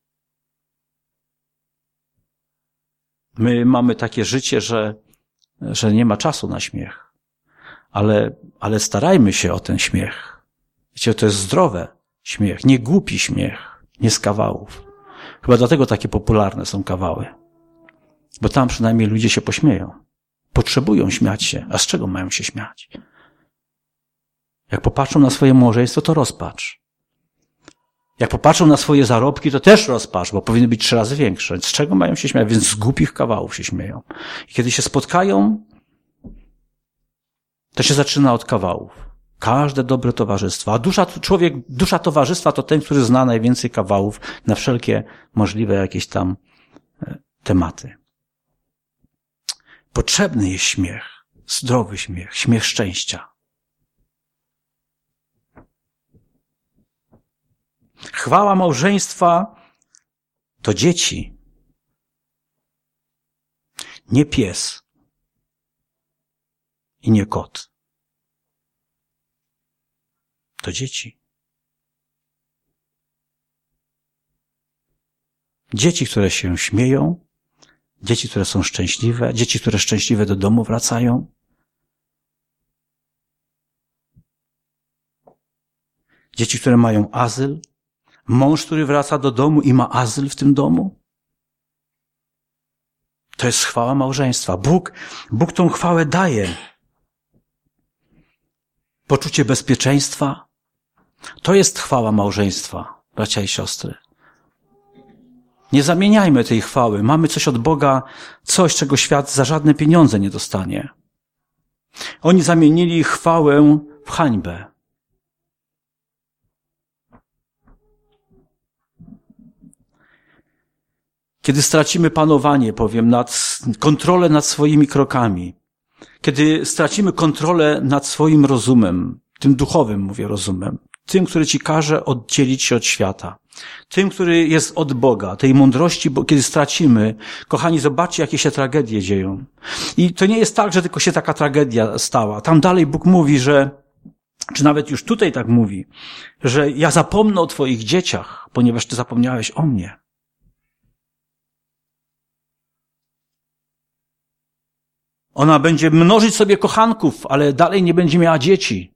My mamy takie życie, że nie ma czasu na śmiech. Ale starajmy się o ten śmiech. Wiecie, to jest zdrowe śmiech, nie głupi śmiech, nie z kawałów. Chyba dlatego takie popularne są kawały. Bo tam przynajmniej ludzie się pośmieją. Potrzebują śmiać się. A z czego mają się śmiać? Jak popatrzą na swoje małżeństwo, to rozpacz. Jak popatrzą na swoje zarobki, to też rozpacz, bo powinny być 3 razy większe. Z czego mają się śmiać? Więc z głupich kawałów się śmieją. I kiedy się spotkają, to się zaczyna od kawałów. Każde dobre towarzystwo. A dusza towarzystwa to ten, który zna najwięcej kawałów na wszelkie możliwe jakieś tam tematy. Potrzebny jest śmiech, zdrowy śmiech, śmiech szczęścia. Chwała małżeństwa to dzieci, nie pies i nie kot. To dzieci. Dzieci, które się śmieją, dzieci, które są szczęśliwe, dzieci, które szczęśliwe do domu wracają. Dzieci, które mają azyl, mąż, który wraca do domu i ma azyl w tym domu. To jest chwała małżeństwa. Bóg tą chwałę daje. Poczucie bezpieczeństwa. To jest chwała małżeństwa, bracia i siostry. Nie zamieniajmy tej chwały. Mamy coś od Boga, coś, czego świat za żadne pieniądze nie dostanie. Oni zamienili chwałę w hańbę. Kiedy stracimy panowanie, kontrolę nad swoimi krokami, kiedy stracimy kontrolę nad swoim rozumem, tym duchowym mówię rozumem, tym, który ci każe oddzielić się od świata, tym, który jest od Boga, tej mądrości, bo kiedy stracimy, kochani, zobaczcie, jakie się tragedie dzieją. I to nie jest tak, że tylko się taka tragedia stała. Tam dalej Bóg mówi, czy nawet już tutaj tak mówi, że ja zapomnę o twoich dzieciach, ponieważ ty zapomniałeś o mnie. Ona będzie mnożyć sobie kochanków, ale dalej nie będzie miała dzieci.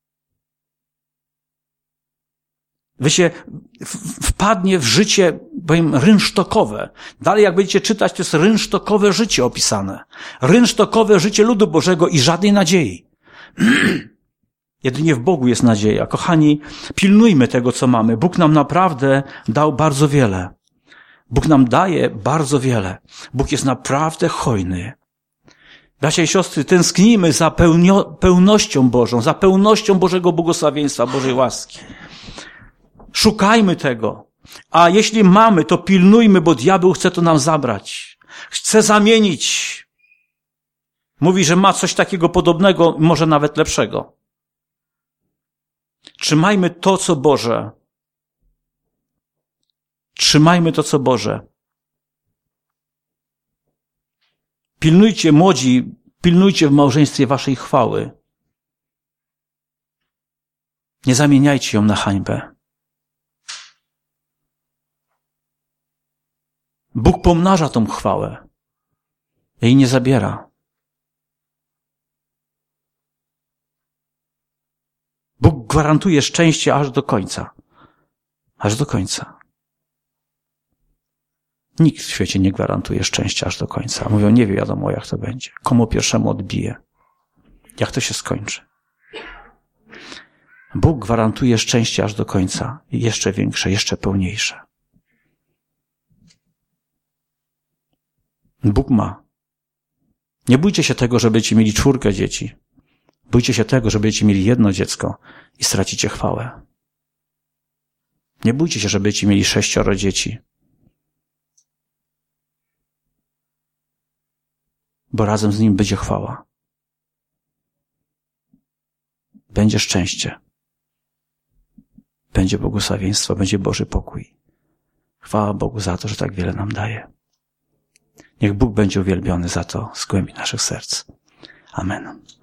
Wiecie, wpadnie w życie, powiem, rynsztokowe. Dalej jak będziecie czytać, to jest rynsztokowe życie opisane. Rynsztokowe życie ludu Bożego i żadnej nadziei. Jedynie w Bogu jest nadzieja. Kochani, pilnujmy tego, co mamy. Bóg nam naprawdę dał bardzo wiele. Bóg nam daje bardzo wiele. Bóg jest naprawdę hojny. Bracia i siostry, tęsknijmy za pełnością Bożą, za pełnością Bożego błogosławieństwa, Bożej łaski. Szukajmy tego. A jeśli mamy, to pilnujmy, bo diabeł chce to nam zabrać. Chce zamienić. Mówi, że ma coś takiego podobnego, może nawet lepszego. Trzymajmy to, co Boże. Trzymajmy to, co Boże. Pilnujcie, młodzi, pilnujcie w małżeństwie waszej chwały. Nie zamieniajcie ją na hańbę. Bóg pomnaża tą chwałę. Jej nie zabiera. Bóg gwarantuje szczęście aż do końca. Aż do końca. Nikt w świecie nie gwarantuje szczęścia aż do końca. Mówią, nie wiadomo, jak to będzie. Komu pierwszemu odbije. Jak to się skończy. Bóg gwarantuje szczęście aż do końca. I jeszcze większe, jeszcze pełniejsze. Bóg ma. Nie bójcie się tego, że będziecie mieli 4 dzieci. Bójcie się tego, że będziecie mieli 1 dziecko i stracicie chwałę. Nie bójcie się, że będziecie mieli 6 dzieci. Bo razem z nim będzie chwała. Będzie szczęście. Będzie błogosławieństwo, będzie Boży pokój. Chwała Bogu za to, że tak wiele nam daje. Niech Bóg będzie uwielbiony za to z głębi naszych serc. Amen.